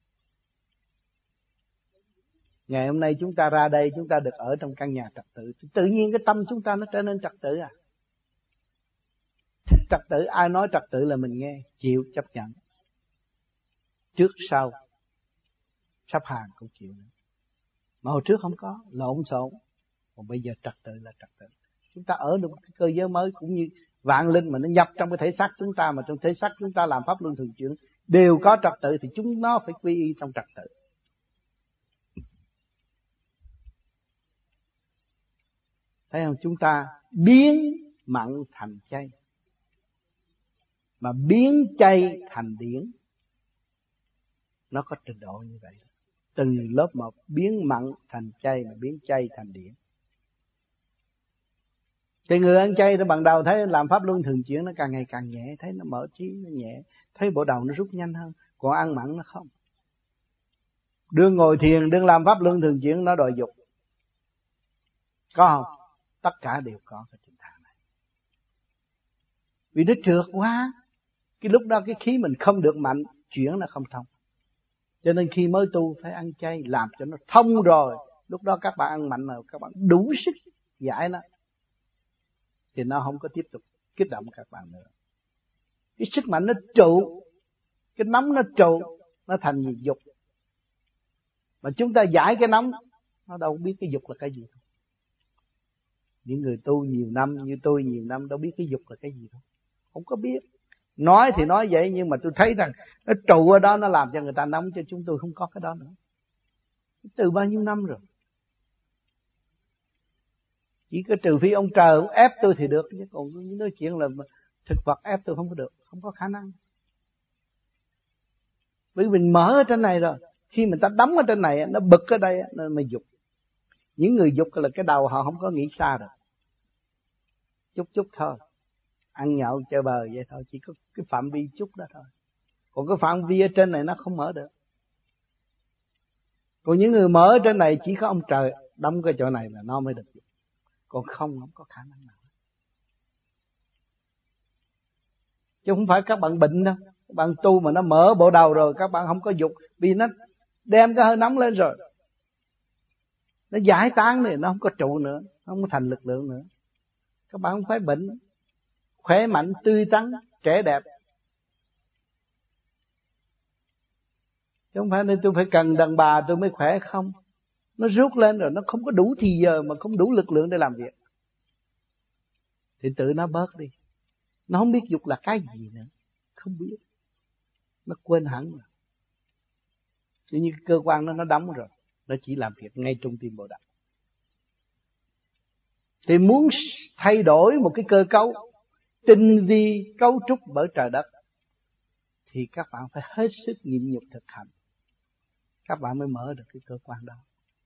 Ngày hôm nay chúng ta ra đây, chúng ta được ở trong căn nhà trật tự, tự nhiên cái tâm chúng ta nó trở nên trật tự à. Thích trật tự, ai nói trật tự là mình nghe, chịu chấp nhận. Trước sau sắp hàng cũng chịu nữa. Mà hồi trước không có, lộn xộn. Còn bây giờ trật tự là trật tự. Chúng ta ở được một cái cơ giới mới, cũng như vạn linh mà nó nhập trong cái thể xác chúng ta, mà trong thể xác chúng ta làm pháp luân thường chuyển đều có trật tự, thì chúng nó phải quy y trong trật tự. Thấy không? Chúng ta biến mặn thành chay, mà biến chay thành điển. Nó có trình độ như vậy. Từng lớp một biến mặn thành chay, mà biến chay thành điển. Thì người ăn chay nó bằng đầu thấy làm pháp luân thường chuyển nó càng ngày càng nhẹ, thấy nó mở trí, nó nhẹ, thấy bộ đầu nó rút nhanh hơn. Còn ăn mặn nó không. Đương ngồi thiền, đương làm pháp luân thường chuyển nó đòi dục. Có không? Tất cả đều có cái tình trạng này. Vì nó trượt quá. Cái lúc đó cái khí mình không được mạnh, chuyển nó không thông. Cho nên khi mới tu phải ăn chay, làm cho nó thông rồi. Lúc đó các bạn ăn mạnh rồi, các bạn đủ sức giải nó, thì nó không có tiếp tục kích động các bạn nữa. Cái sức mạnh nó trụ, cái nóng nó trụ, nó thành gì? Dục. Mà chúng ta giải cái nóng, nó đâu biết cái dục là cái gì. Những người tu nhiều năm như tôi nhiều năm đâu biết cái dục là cái gì đâu. Không có biết. Nói thì nói vậy, nhưng mà tôi thấy rằng nó trụ ở đó, nó làm cho người ta nóng, cho chúng tôi không có cái đó nữa. Từ bao nhiêu năm rồi. Chỉ có trừ phi ông trời ông ép tôi thì được, chứ còn nói chuyện là thực vật ép tôi không có được, không có khả năng. Bởi vì mình mở ở trên này rồi, khi mình ta đóng ở trên này, nó bực ở đây, nó mới dục. Những người dục là cái đầu họ không có nghĩ xa được. Chút chút thôi, ăn nhậu chơi bời vậy thôi, chỉ có cái phạm vi chút đó thôi. Còn cái phạm vi ở trên này nó không mở được. Còn những người mở ở trên này chỉ có ông trời đóng cái chỗ này là nó mới được. Còn không, không có khả năng nào. Chứ không phải các bạn bệnh đâu. Các bạn tu mà nó mở bộ đầu rồi, các bạn không có dục. Vì nó đem cái hơi nóng lên rồi, nó giải tán này, nó không có trụ nữa, nó không có thành lực lượng nữa. Các bạn không phải bệnh, khỏe mạnh, tươi tắn, trẻ đẹp. Chứ không phải nên tôi phải cần đàn bà tôi mới khỏe không. Nó rút lên rồi, nó không có đủ thì giờ mà không đủ lực lượng để làm việc. Thì tự nó bớt đi. Nó không biết dục là cái gì nữa. Không biết. Nó quên hẳn rồi. Chứ như cơ quan nó nó đóng rồi, nó chỉ làm việc ngay trung tim bộ đạo. Thì muốn thay đổi một cái cơ cấu tinh vi cấu trúc bởi trời đất, thì các bạn phải hết sức nhịn nhục thực hành. Các bạn mới mở được cái cơ quan đó.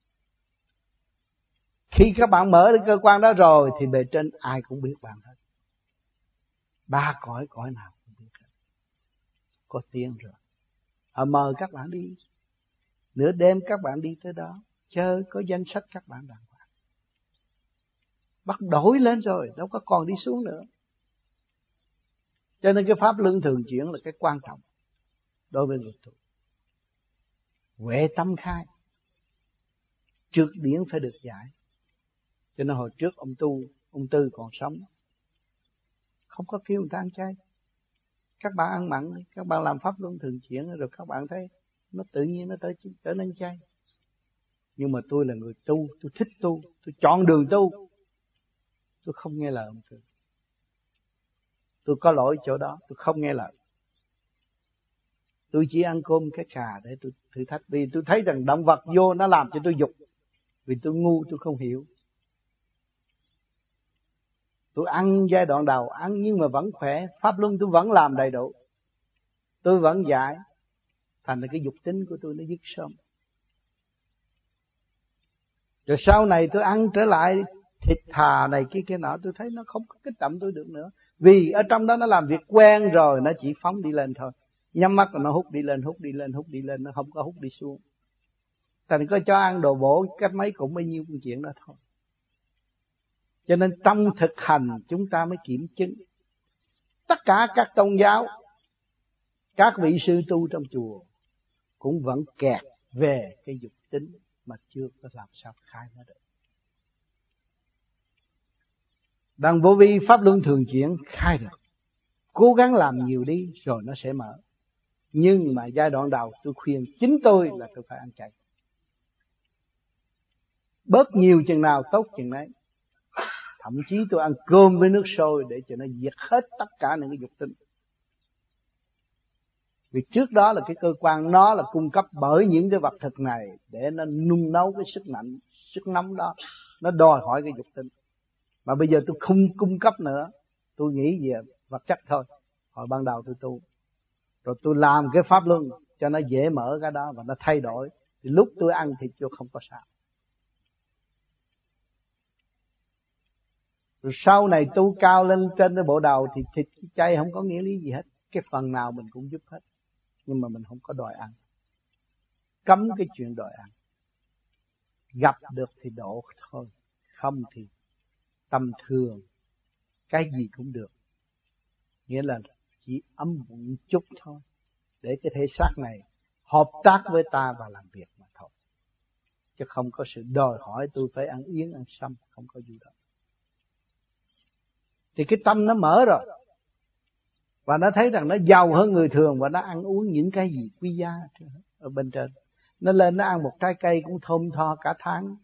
Khi các bạn mở được cơ quan đó rồi, thì bề trên ai cũng biết bạn hết. Ba cõi cõi nào cũng biết hết. Có tiếng rồi. Họ mời các bạn đi. Nửa đêm các bạn đi tới đó chơi, có danh sách các bạn đàng hoàng. Bắt đổi lên rồi, đâu có còn đi xuống nữa. Cho nên cái pháp luân thường chuyển là cái quan trọng đối với người tu. Huệ tâm khai, trượt điển phải được giải. Cho nên hồi trước ông tu, ông Tư còn sống, không có kêu người ta ăn chay. Các bạn ăn mặn, các bạn làm pháp luân thường chuyển rồi các bạn thấy nó tự nhiên nó tới trở nên chay. Nhưng mà tôi là người tu, tôi thích tu, tôi chọn đường tu, tôi không nghe lời ông Tư. Tôi có lỗi chỗ đó, tôi không nghe lời. Tôi chỉ ăn cơm cái cà để tôi thử thách. Vì tôi thấy rằng động vật vô nó làm cho tôi dục. Vì tôi ngu, tôi không hiểu. Tôi ăn giai đoạn đầu, ăn nhưng mà vẫn khỏe. Pháp luân tôi vẫn làm đầy đủ. Tôi vẫn giải. Thành ra cái dục tính của tôi nó dứt sớm. Rồi sau này tôi ăn trở lại thịt thà này kia kia nọ, tôi thấy nó không có kích động tôi được nữa. Vì ở trong đó nó làm việc quen rồi, nó chỉ phóng đi lên thôi. Nhắm mắt rồi nó hút đi lên, hút đi lên, hút đi lên, nó không có hút đi xuống. Thành có cho ăn đồ bổ cách mấy cũng bấy nhiêu chuyện đó thôi. Cho nên trong thực hành chúng ta mới kiểm chứng. Tất cả các tôn giáo, các vị sư tu trong chùa cũng vẫn kẹt về cái dục tính mà chưa có làm sao khai nó được. Đằng vô vi pháp luân thường chuyển khai được. Cố gắng làm nhiều đi rồi nó sẽ mở. Nhưng mà giai đoạn đầu tôi khuyên chính tôi là tôi phải ăn chay. Bớt nhiều chừng nào tốt chừng đấy. Thậm chí tôi ăn cơm với nước sôi để cho nó diệt hết tất cả những cái dục tính. Vì trước đó là cái cơ quan nó là cung cấp bởi những cái vật thực này để nó nung nấu cái sức mạnh, sức nóng đó. Nó đòi hỏi cái dục tính. Mà bây giờ tôi không cung cấp nữa. Tôi nghĩ về vật chất thôi. Hồi ban đầu tôi tu. Rồi tôi làm cái pháp luân cho nó dễ mở cái đó và nó thay đổi. Thì lúc tôi ăn thịt vô không có sao. Rồi sau này tu cao lên trên cái bộ đầu thì thịt chay không có nghĩa lý gì hết. Cái phần nào mình cũng giúp hết. Nhưng mà mình không có đòi ăn. Cấm cái chuyện đòi ăn. Gặp được thì độ thôi. Không thì tâm thường. Cái gì cũng được. Nghĩa là chỉ ấm bụng chút thôi, để cái thể xác này hợp tác với ta và làm việc mà thôi. Chứ không có sự đòi hỏi tôi phải ăn yến ăn sâm, không có gì đó. Thì cái tâm nó mở rồi, và nó thấy rằng nó giàu hơn người thường, và nó ăn uống những cái gì quý giá ở bên trên. Nó lên nó ăn một trái cây cũng thơm tho cả tháng.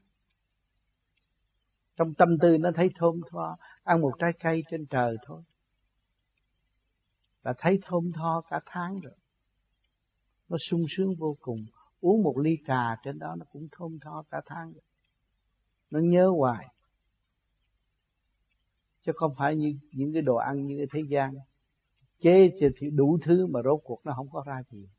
Trong tâm tư nó thấy thơm tho, ăn một trái cây trên trời thôi là thấy thơm tho cả tháng rồi. Nó sung sướng vô cùng. Uống một ly trà trên đó nó cũng thơm tho cả tháng rồi. Nó nhớ hoài. Chứ không phải như những cái đồ ăn như cái thế gian, chế thì đủ thứ mà rốt cuộc nó không có ra gì.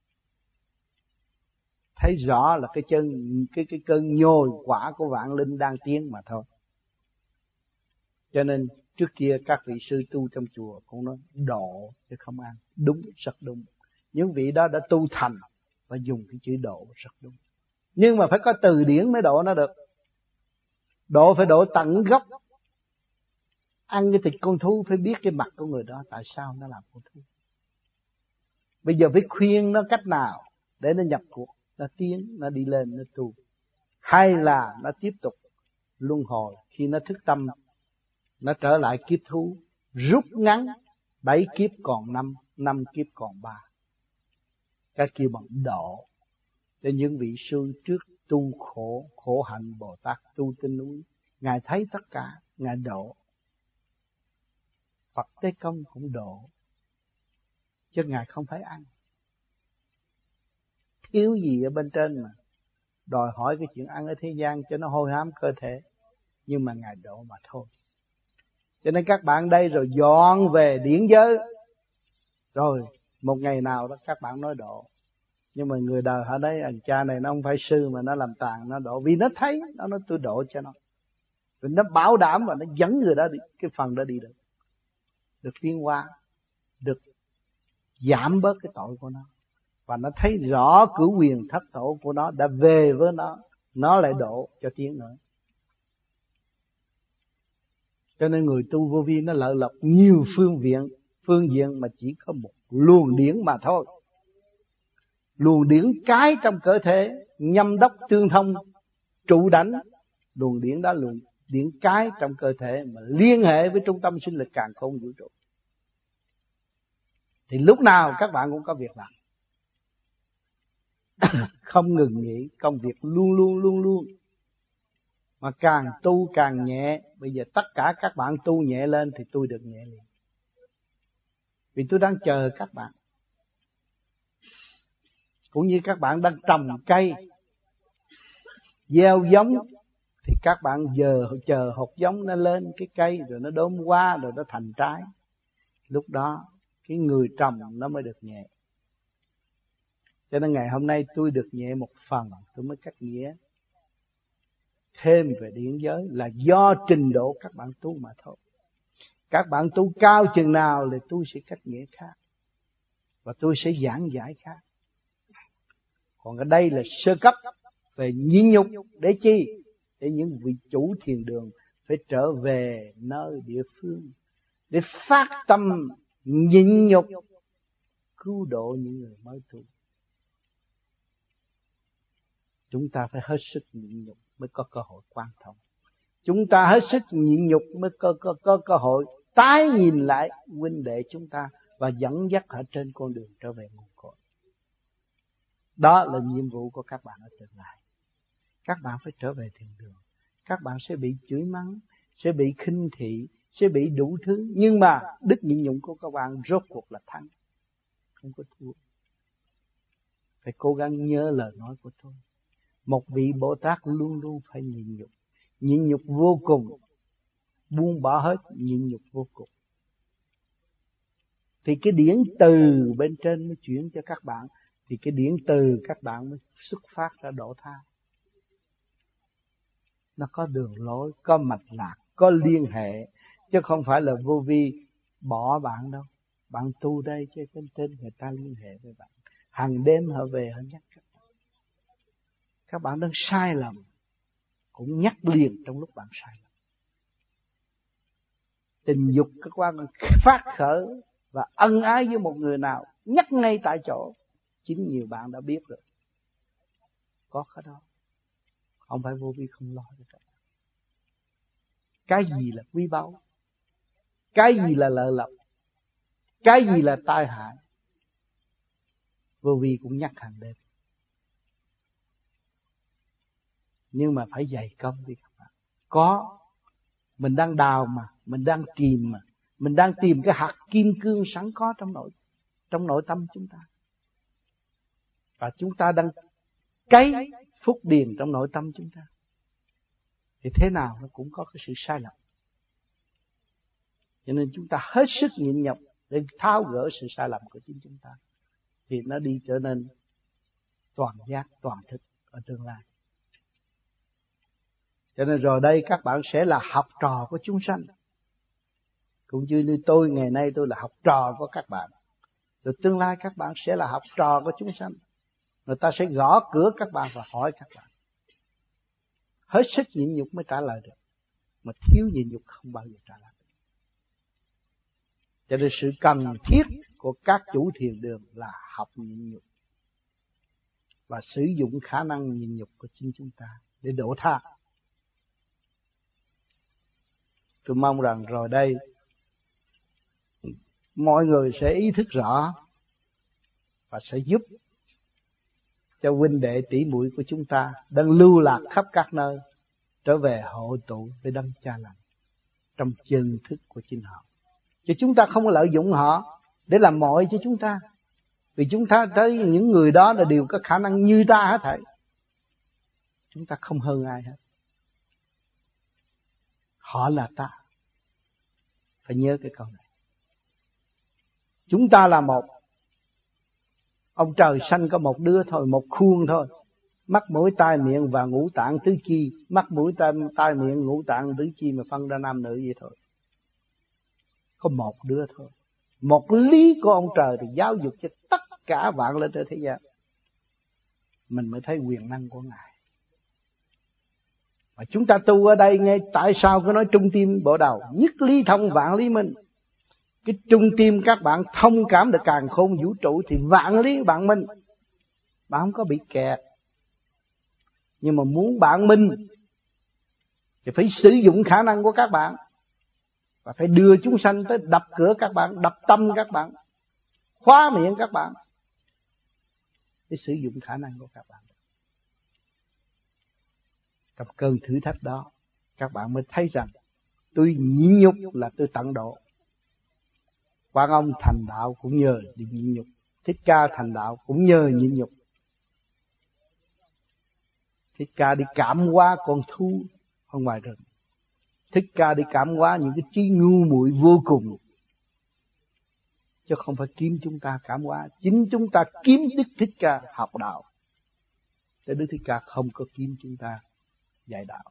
Thấy rõ là cái chân cái cái cơn nhồi quả của vạn linh đang tiến mà thôi. Cho nên trước kia các vị sư tu trong chùa cũng nói độ chứ không ăn. Đúng, rất đúng. Những vị đó đã tu thành và dùng cái chữ độ rất đúng. Nhưng mà phải có từ điển mới độ nó được. Độ phải độ tận gốc. Ăn cái thịt con thú phải biết cái mặt của người đó, tại sao nó làm con thú. Bây giờ phải khuyên nó cách nào để nó nhập cuộc, nó tiến, nó đi lên, nó tu. Hay là nó tiếp tục luân hồi, khi nó thức tâm, nó trở lại kiếp thú, rút ngắn, bảy kiếp còn năm, năm kiếp còn ba. Cái kia bằng độ. Cho những vị sư trước tu khổ, khổ hạnh Bồ Tát tu trên núi, Ngài thấy tất cả, Ngài độ. Phật Tế Công cũng độ, chứ Ngài không phải ăn. Thiếu gì ở bên trên mà đòi hỏi cái chuyện ăn ở thế gian cho nó hôi hám cơ thể. Nhưng mà Ngài độ mà thôi. Cho nên các bạn đây rồi dọn về điển giới, rồi một ngày nào đó các bạn nói độ. Nhưng mà người đời họ đấy, anh cha này nó không phải sư mà nó làm tàn, nó độ. Vì nó thấy, nó nói tôi độ cho nó. Vì nó bảo đảm và nó dẫn người đó đi, cái phần đó đi được. Được tiến hóa, được giảm bớt cái tội của nó. Và nó thấy rõ cửu quyền thất tổ của nó đã về với nó, nó lại độ cho tiến nữa. Cho nên người tu vô vi nó lợi lộc nhiều phương diện, phương diện mà chỉ có một luồng điển mà thôi. Luồng điển cái trong cơ thể, nhâm đốc tương thông, trụ đảnh. Luồng điển đó luồng điển cái trong cơ thể mà liên hệ với trung tâm sinh lực càn khôn vũ trụ. Thì lúc nào các bạn cũng có việc làm. Không ngừng nghỉ, công việc luôn luôn luôn luôn. Mà càng tu càng nhẹ. Bây giờ tất cả các bạn tu nhẹ lên thì tôi được nhẹ liền. Vì tôi đang chờ các bạn. Cũng như các bạn đang trồng cây, gieo giống, thì các bạn giờ chờ hột giống nó lên cái cây, rồi nó đốm hoa, rồi nó thành trái. Lúc đó cái người trồng nó mới được nhẹ. Cho nên ngày hôm nay tôi được nhẹ một phần, tôi mới cách nghĩa thêm về điển giới là do trình độ các bạn tu mà thôi. Các bạn tu cao chừng nào thì tôi sẽ cách nghĩa khác, và tôi sẽ giảng giải khác. Còn ở đây là sơ cấp về nhịn nhục để chi? Để những vị chủ thiền đường phải trở về nơi địa phương để phát tâm nhịn nhục cứu độ những người mới tu. Chúng ta phải hết sức nhịn nhục mới có cơ hội quan thông. Chúng ta hết sức nhịn nhục mới có, có, có cơ hội tái nhìn lại huynh đệ chúng ta và dẫn dắt họ trên con đường trở về nguồn cội. Đó là nhiệm vụ của các bạn ở tương lai. Các bạn phải trở về thiền đường. Các bạn sẽ bị chửi mắng, sẽ bị khinh thị, sẽ bị đủ thứ. Nhưng mà đức nhịn nhục của các bạn rốt cuộc là thắng, không có thua. Phải cố gắng nhớ lời nói của tôi. Một vị Bồ Tát luôn luôn phải nhịn nhục. Nhịn nhục vô cùng, buông bỏ hết, nhịn nhục vô cùng. Thì cái điển từ bên trên mới chuyển cho các bạn. Thì cái điển từ các bạn mới xuất phát ra độ tha. Nó có đường lối, có mạch lạc, có liên hệ. Chứ không phải là vô vi bỏ bạn đâu. Bạn tu đây chứ bên trên người ta liên hệ với bạn. Hàng đêm họ về họ nhắc các bạn. Các bạn đang sai lầm, cũng nhắc liền trong lúc bạn sai lầm. Tình dục các bạn phát khởi và ân ái với một người nào, nhắc ngay tại chỗ. Chính nhiều bạn đã biết rồi. Có cái đó. Không phải vô vi không lo cho các bạn. Cái gì là quý báu? Cái gì là lợi lộc? Cái gì là tai hại? Vô vi cũng nhắc hàng đêm. Nhưng mà phải dày công đi các bạn. Có. Mình đang đào mà. Mình đang tìm mà. Mình đang tìm cái hạt kim cương sẵn có trong nội, trong nội tâm chúng ta. Và chúng ta đang cấy phúc điền trong nội tâm chúng ta. Thì thế nào nó cũng có cái sự sai lầm. Cho nên chúng ta hết sức nhịn nhục để tháo gỡ sự sai lầm của chính chúng ta. Thì nó đi trở nên toàn giác, toàn thức ở tương lai. Cho nên rồi đây các bạn sẽ là học trò của chúng sanh. Cũng như tôi ngày nay tôi là học trò của các bạn. Rồi tương lai các bạn sẽ là học trò của chúng sanh. Người ta sẽ gõ cửa các bạn và hỏi các bạn. Hết sức nhịn nhục mới trả lời được. Mà thiếu nhịn nhục không bao giờ trả lời được. Cho nên sự cần thiết của các chủ thiền đường là học nhịn nhục. Và sử dụng khả năng nhịn nhục của chính chúng ta để độ tha. Tôi mong rằng rồi đây mọi người sẽ ý thức rõ và sẽ giúp cho huynh đệ tỷ muội của chúng ta đang lưu lạc khắp các nơi trở về hội tụ với Đấng Cha Lành trong chân thức của chính họ. Chứ chúng ta không có lợi dụng họ để làm mọi cho chúng ta. Vì chúng ta thấy những người đó là đều có khả năng như ta hết thảy. Chúng ta không hơn ai hết. Họ là ta. Phải nhớ cái câu này. Chúng ta là một. Ông trời sanh có một đứa thôi, một khuôn thôi. Mắt mũi tai miệng và ngũ tạng tứ chi. Mắt mũi tai, tai miệng ngũ tạng tứ chi mà phân ra nam nữ vậy thôi. Có một đứa thôi. Một lý của ông trời thì giáo dục cho tất cả vạn linh trên thế gian. Mình mới thấy quyền năng của Ngài. Mà chúng ta tu ở đây nghe tại sao có nói trung tim bộ đầu, nhất lý thông vạn lý minh. Cái trung tim các bạn thông cảm được càn khôn vũ trụ thì vạn lý bạn minh. Bạn không có bị kẹt. Nhưng mà muốn bạn minh thì phải sử dụng khả năng của các bạn. Và phải đưa chúng sanh tới đập cửa các bạn, đập tâm các bạn, khóa miệng các bạn. Để sử dụng khả năng của các bạn. Trong cơn thử thách đó, các bạn mới thấy rằng tôi nhịn nhục là tôi tận độ. Quan Âm thành đạo cũng nhờ đi nhịn nhục. Thích Ca thành đạo cũng nhờ nhịn nhục. Thích Ca đi cảm hóa con thú ở ngoài rừng. Thích Ca đi cảm hóa những cái trí ngu muội vô cùng. Chứ không phải kiếm chúng ta cảm hóa. Chính chúng ta kiếm Đức Thích Ca học đạo. Chứ Đức Thích Ca không có kiếm chúng ta dạy đạo.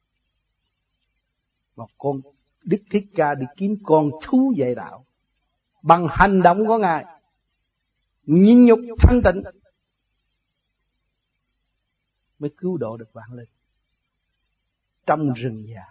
Và con Đức Thích Ca đi kiếm con thú dạy đạo. Bằng hành động của Ngài, nhịn nhục thanh tịnh, mới cứu độ được vạn linh trong rừng già.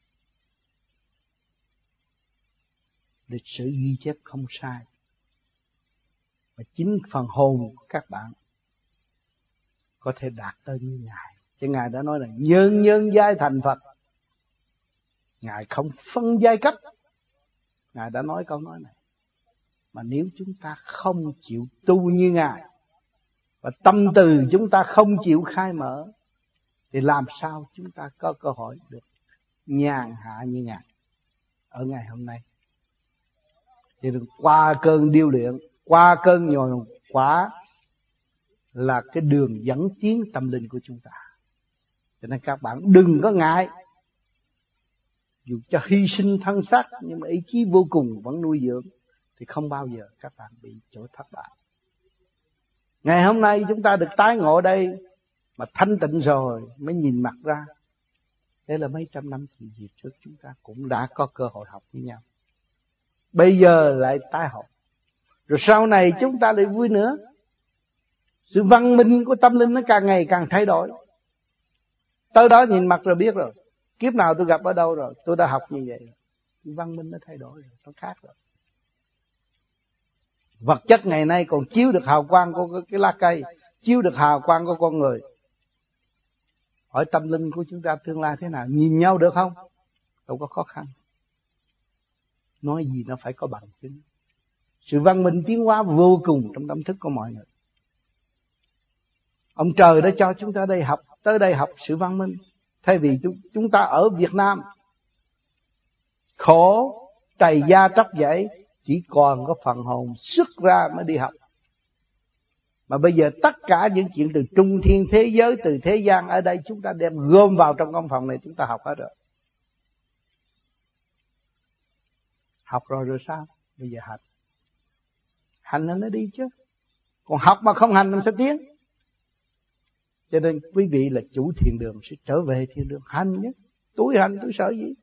Lịch sử ghi chép không sai. Và chính phần hồn của các bạn có thể đạt tới như Ngài. Chứ Ngài đã nói là nhân nhân giai thành Phật. Ngài không phân giai cấp. Ngài đã nói câu nói này. Mà nếu chúng ta không chịu tu như Ngài, và tâm từ chúng ta không chịu khai mở, thì làm sao chúng ta có cơ hội được nhàn hạ như Ngài ở ngày hôm nay. Thì đừng qua cơn điêu luyện, qua cơn nhồi quả là cái đường dẫn tiến tâm linh của chúng ta. Cho nên các bạn đừng có ngại. Dù cho hy sinh thân xác, nhưng mà ý chí vô cùng vẫn nuôi dưỡng, thì không bao giờ các bạn bị chỗ thất bại. Ngày hôm nay chúng ta được tái ngộ đây, mà thanh tịnh rồi mới nhìn mặt ra. Thế là mấy trăm năm về trước chúng ta cũng đã có cơ hội học với nhau. Bây giờ lại tái học. Rồi sau này chúng ta lại vui nữa. Sự văn minh của tâm linh nó càng ngày càng thay đổi. Tới đó nhìn mặt rồi biết rồi. Kiếp nào tôi gặp ở đâu rồi, tôi đã học như vậy rồi. Văn minh nó thay đổi rồi, nó khác rồi. Vật chất ngày nay còn chiếu được hào quang của cái lá cây, chiếu được hào quang của con người. Hỏi tâm linh của chúng ta tương lai thế nào? Nhìn nhau được không? Đâu có khó khăn. Nói gì nó phải có bằng chứng. Sự văn minh tiến hóa vô cùng trong tâm thức của mọi người. Ông trời đã cho chúng ta đây học, tới đây học sự văn minh. Thay vì chúng ta ở Việt Nam khổ, trầy da tróc vảy, chỉ còn có phần hồn xuất ra mới đi học. Mà bây giờ tất cả những chuyện từ trung thiên thế giới, từ thế gian ở đây chúng ta đem gom vào trong căn phòng này, chúng ta học hết rồi. Học rồi rồi sao? Bây giờ hành. Hành là nó đi chứ. Còn học mà không hành làm sao tiến? Cho nên quý vị là chủ thiền đường sẽ trở về thiền đường hành nhé. Tôi hành tôi sợ gì?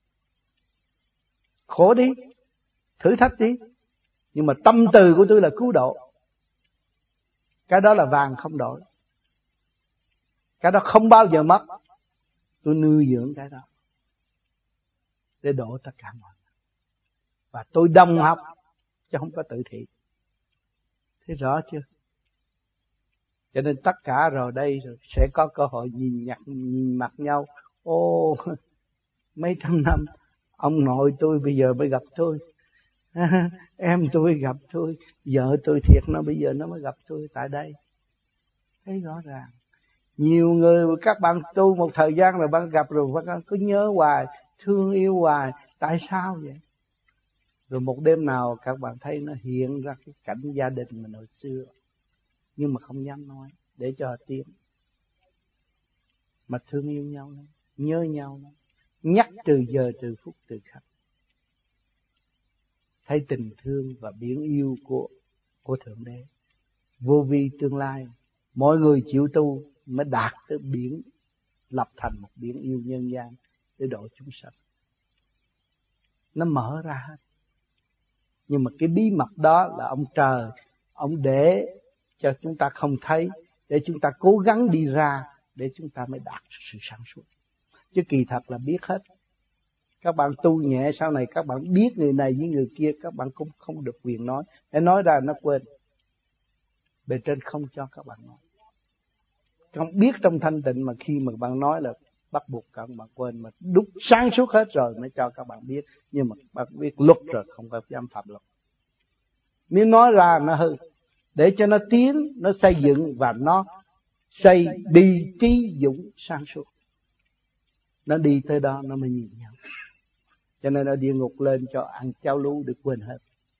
Khổ đi, thử thách đi. Nhưng mà tâm từ của tôi là cứu độ. Cái đó là vàng không đổi. Cái đó không bao giờ mất. Tôi nuôi dưỡng cái đó để độ tất cả mọi người. Và tôi đồng học chứ không có tự thị. Thế rõ chưa? Cho nên tất cả rồi đây rồi sẽ có cơ hội nhìn, nhặt, nhìn mặt nhau. Ô, mấy trăm năm ông nội tôi bây giờ mới gặp tôi. Em tôi gặp tôi, vợ tôi thiệt nó bây giờ nó mới gặp tôi tại đây. Thấy rõ ràng. Nhiều người các bạn tu một thời gian rồi bạn gặp rồi bạn cứ nhớ hoài, thương yêu hoài. Tại sao vậy? Rồi một đêm nào các bạn thấy nó hiện ra cái cảnh gia đình mình hồi xưa. Nhưng mà không dám nói để cho tiếng. Mà thương yêu nhau lắm, nhớ nhau lắm. Nhắc từ giờ từ phút từ khắc. Thấy tình thương và biển yêu của, của Thượng Đế. Vô vi tương lai, mọi người chịu tu mới đạt tới biển, lập thành một biển yêu nhân gian để độ chúng sanh. Nó mở ra hết. Nhưng mà cái bí mật đó là ông trời, ông để cho chúng ta không thấy, để chúng ta cố gắng đi ra, để chúng ta mới đạt sự sáng suốt. Chứ kỳ thật là biết hết. Các bạn tu nhẹ sau này các bạn biết người này với người kia, các bạn cũng không được quyền nói. Để nói ra nó quên. Bề trên không cho các bạn nói. Không biết trong thanh tịnh mà khi mà bạn nói là bắt buộc các bạn quên. Mà đúc sáng suốt hết rồi mới cho các bạn biết. Nhưng mà bạn biết luật rồi không có dám phạm luật. Nếu nói ra nó hư. Để cho nó tiến, nó xây dựng và nó xây đi trí dũng sáng suốt. Nó đi tới đó nó mới nhìn nhau. Cho nên ở địa ngục lên cho ăn cháo lú được quên hết.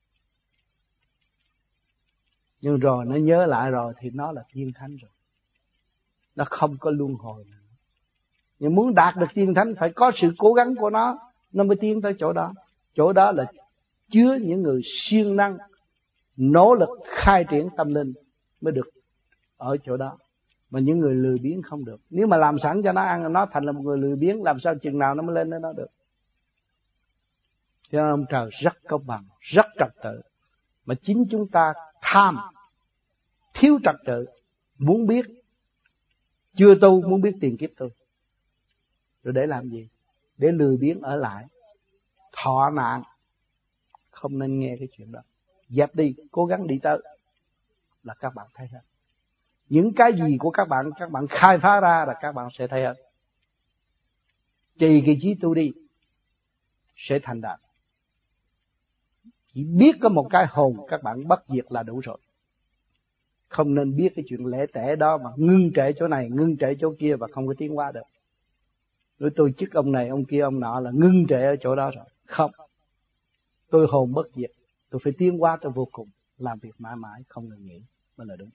Nhưng rồi nó nhớ lại rồi thì nó là thiên thánh rồi. Nó không có luân hồi nữa. Nhưng muốn đạt được thiên thánh phải có sự cố gắng của nó, nó mới tiến tới chỗ đó. Chỗ đó là chứa những người siêng năng, nỗ lực khai triển tâm linh mới được ở chỗ đó. Mà những người lười biếng không được. Nếu mà làm sẵn cho nó ăn, nó thành là một người lười biếng, làm sao chừng nào nó mới lên đến đó được. Cho nên ông trời rất công bằng, rất trật tự. Mà chính chúng ta tham, thiếu trật tự, muốn biết, chưa tu muốn biết tiền kiếp tu. Rồi để làm gì? Để lười biếng ở lại, thọ nạn. Không nên nghe cái chuyện đó. Dẹp đi, cố gắng đi tới. Là các bạn thấy hết. Những cái gì của các bạn, các bạn khai phá ra là các bạn sẽ thấy hết. Trì cái trí tu đi, sẽ thành đạt. Chỉ biết có một cái hồn các bạn bất diệt là đủ rồi. Không nên biết cái chuyện lẻ tẻ đó mà ngưng trệ chỗ này, ngưng trệ chỗ kia và không có tiến hóa được. Nói tôi chức ông này, ông kia, ông nọ là ngưng trệ ở chỗ đó rồi. Không. Tôi hồn bất diệt, tôi phải tiến hóa tới vô cùng, làm việc mãi mãi, không ngừng nghỉ mới là đúng.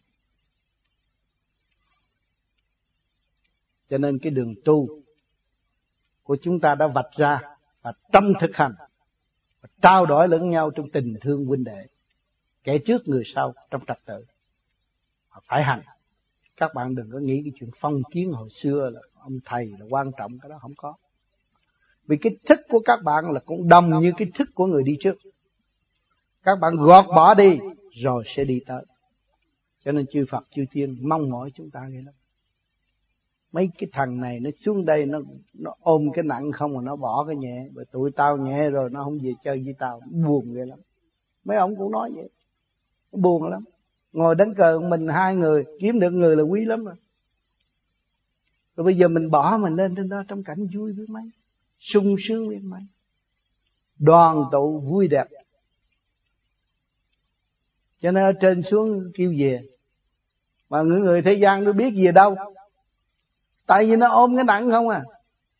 Cho nên cái đường tu của chúng ta đã vạch ra và trong thực hành và trao đổi lẫn nhau trong tình thương huynh đệ, kẻ trước người sau trong trật tự. Phải hành. Các bạn đừng có nghĩ cái chuyện phong kiến hồi xưa là ông thầy là quan trọng, cái đó không có. Vì cái thức của các bạn là cũng đồng như cái thức của người đi trước. Các bạn gọt bỏ đi rồi sẽ đi tới. Cho nên chư Phật chư Thiên mong mỏi chúng ta vậy đó. Mấy cái thằng này nó xuống đây nó nó ôm cái nặng không mà nó bỏ cái nhẹ, bởi tụi tao nhẹ rồi nó không về chơi với tao, buồn ghê lắm. Mấy ông cũng nói vậy. Buồn lắm. Ngồi đánh cờ mình hai người, kiếm được người là quý lắm rồi. Rồi bây giờ mình bỏ mình lên trên đó trong cảnh vui biết mấy, sung sướng biết mấy, đoàn tụ vui đẹp. Cho nên ở trên xuống kêu về. Mà những người thế gian nó biết về đâu. Tại vì nó ôm cái nặng không à.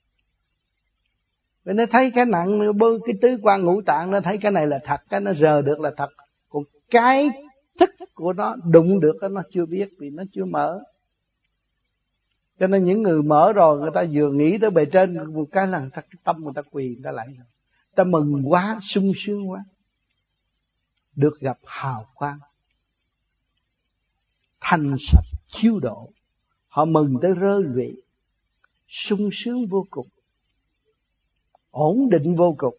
Vì nó thấy cái nặng, nó bơ cái tứ quan ngũ tạng, nó thấy cái này là thật, cái nó rờ được là thật. Còn cái thức của nó đụng được nó chưa biết vì nó chưa mở. Cho nên những người mở rồi, người ta vừa nghĩ tới bề trên một cái là người ta, cái tâm người ta quỳ, người ta lại rồi. Người ta mừng quá, sung sướng quá. Được gặp hào quang thanh sạch chiếu độ, họ mừng tới rơi lệ, sung sướng vô cùng, ổn định vô cùng.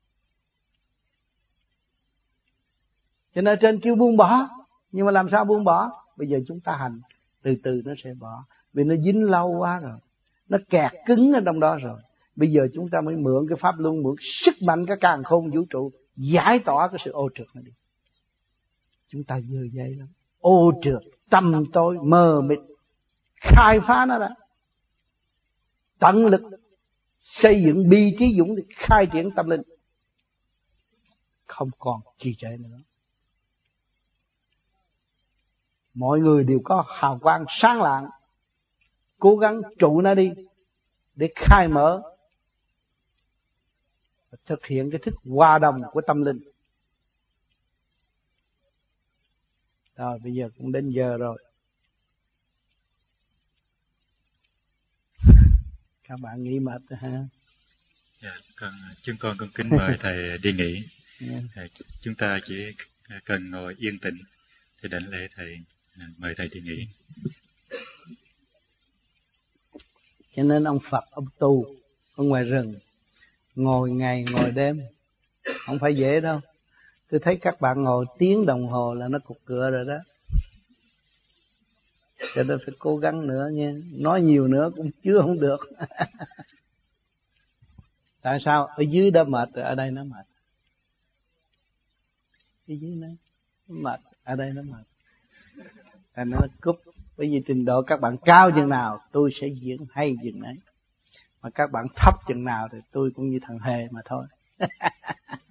Cho nên trên kêu buông bỏ, nhưng mà làm sao buông bỏ? Bây giờ chúng ta hành, từ từ nó sẽ bỏ, vì nó dính lâu quá rồi, nó kẹt cứng ở trong đó rồi. Bây giờ chúng ta mới mượn cái pháp luân, mượn sức mạnh cái càn khôn vũ trụ, giải tỏa cái sự ô trượt này đi. Chúng ta vừa dây lắm, ô trượt, tăm tối, mờ mịt, khai phá nó ra, tận lực xây dựng bi trí dũng để khai triển tâm linh, không còn trì trệ nữa. Mọi người đều có hào quang sáng lạng, cố gắng trụ nó đi để khai mở, thực hiện cái thức hòa đồng của tâm linh. Rồi bây giờ cũng đến giờ rồi. Các bạn nghỉ mệt rồi ha. Dạ, con, chúng con con kính mời thầy đi nghỉ. Yeah. Thầy, chúng ta chỉ cần ngồi yên tĩnh để đảnh lễ thầy, mời thầy đi nghỉ. Cho nên ông Phật, ông tu ở ngoài rừng, ngồi ngày ngồi đêm, không phải dễ đâu. Tôi thấy các bạn ngồi tiếng đồng hồ là nó cục cựa rồi đó. Cho nên phải cố gắng nữa nha. Nói nhiều nữa cũng chưa không được. Tại sao? Ở dưới đó mệt rồi, ở đây nó mệt. Ở dưới nó mệt, ở đây nó mệt. Thành nó cúp. Bởi vì trình độ các bạn cao chừng nào, tôi sẽ diễn hay chừng ấy. Mà các bạn thấp chừng nào thì tôi cũng như thằng hề mà thôi.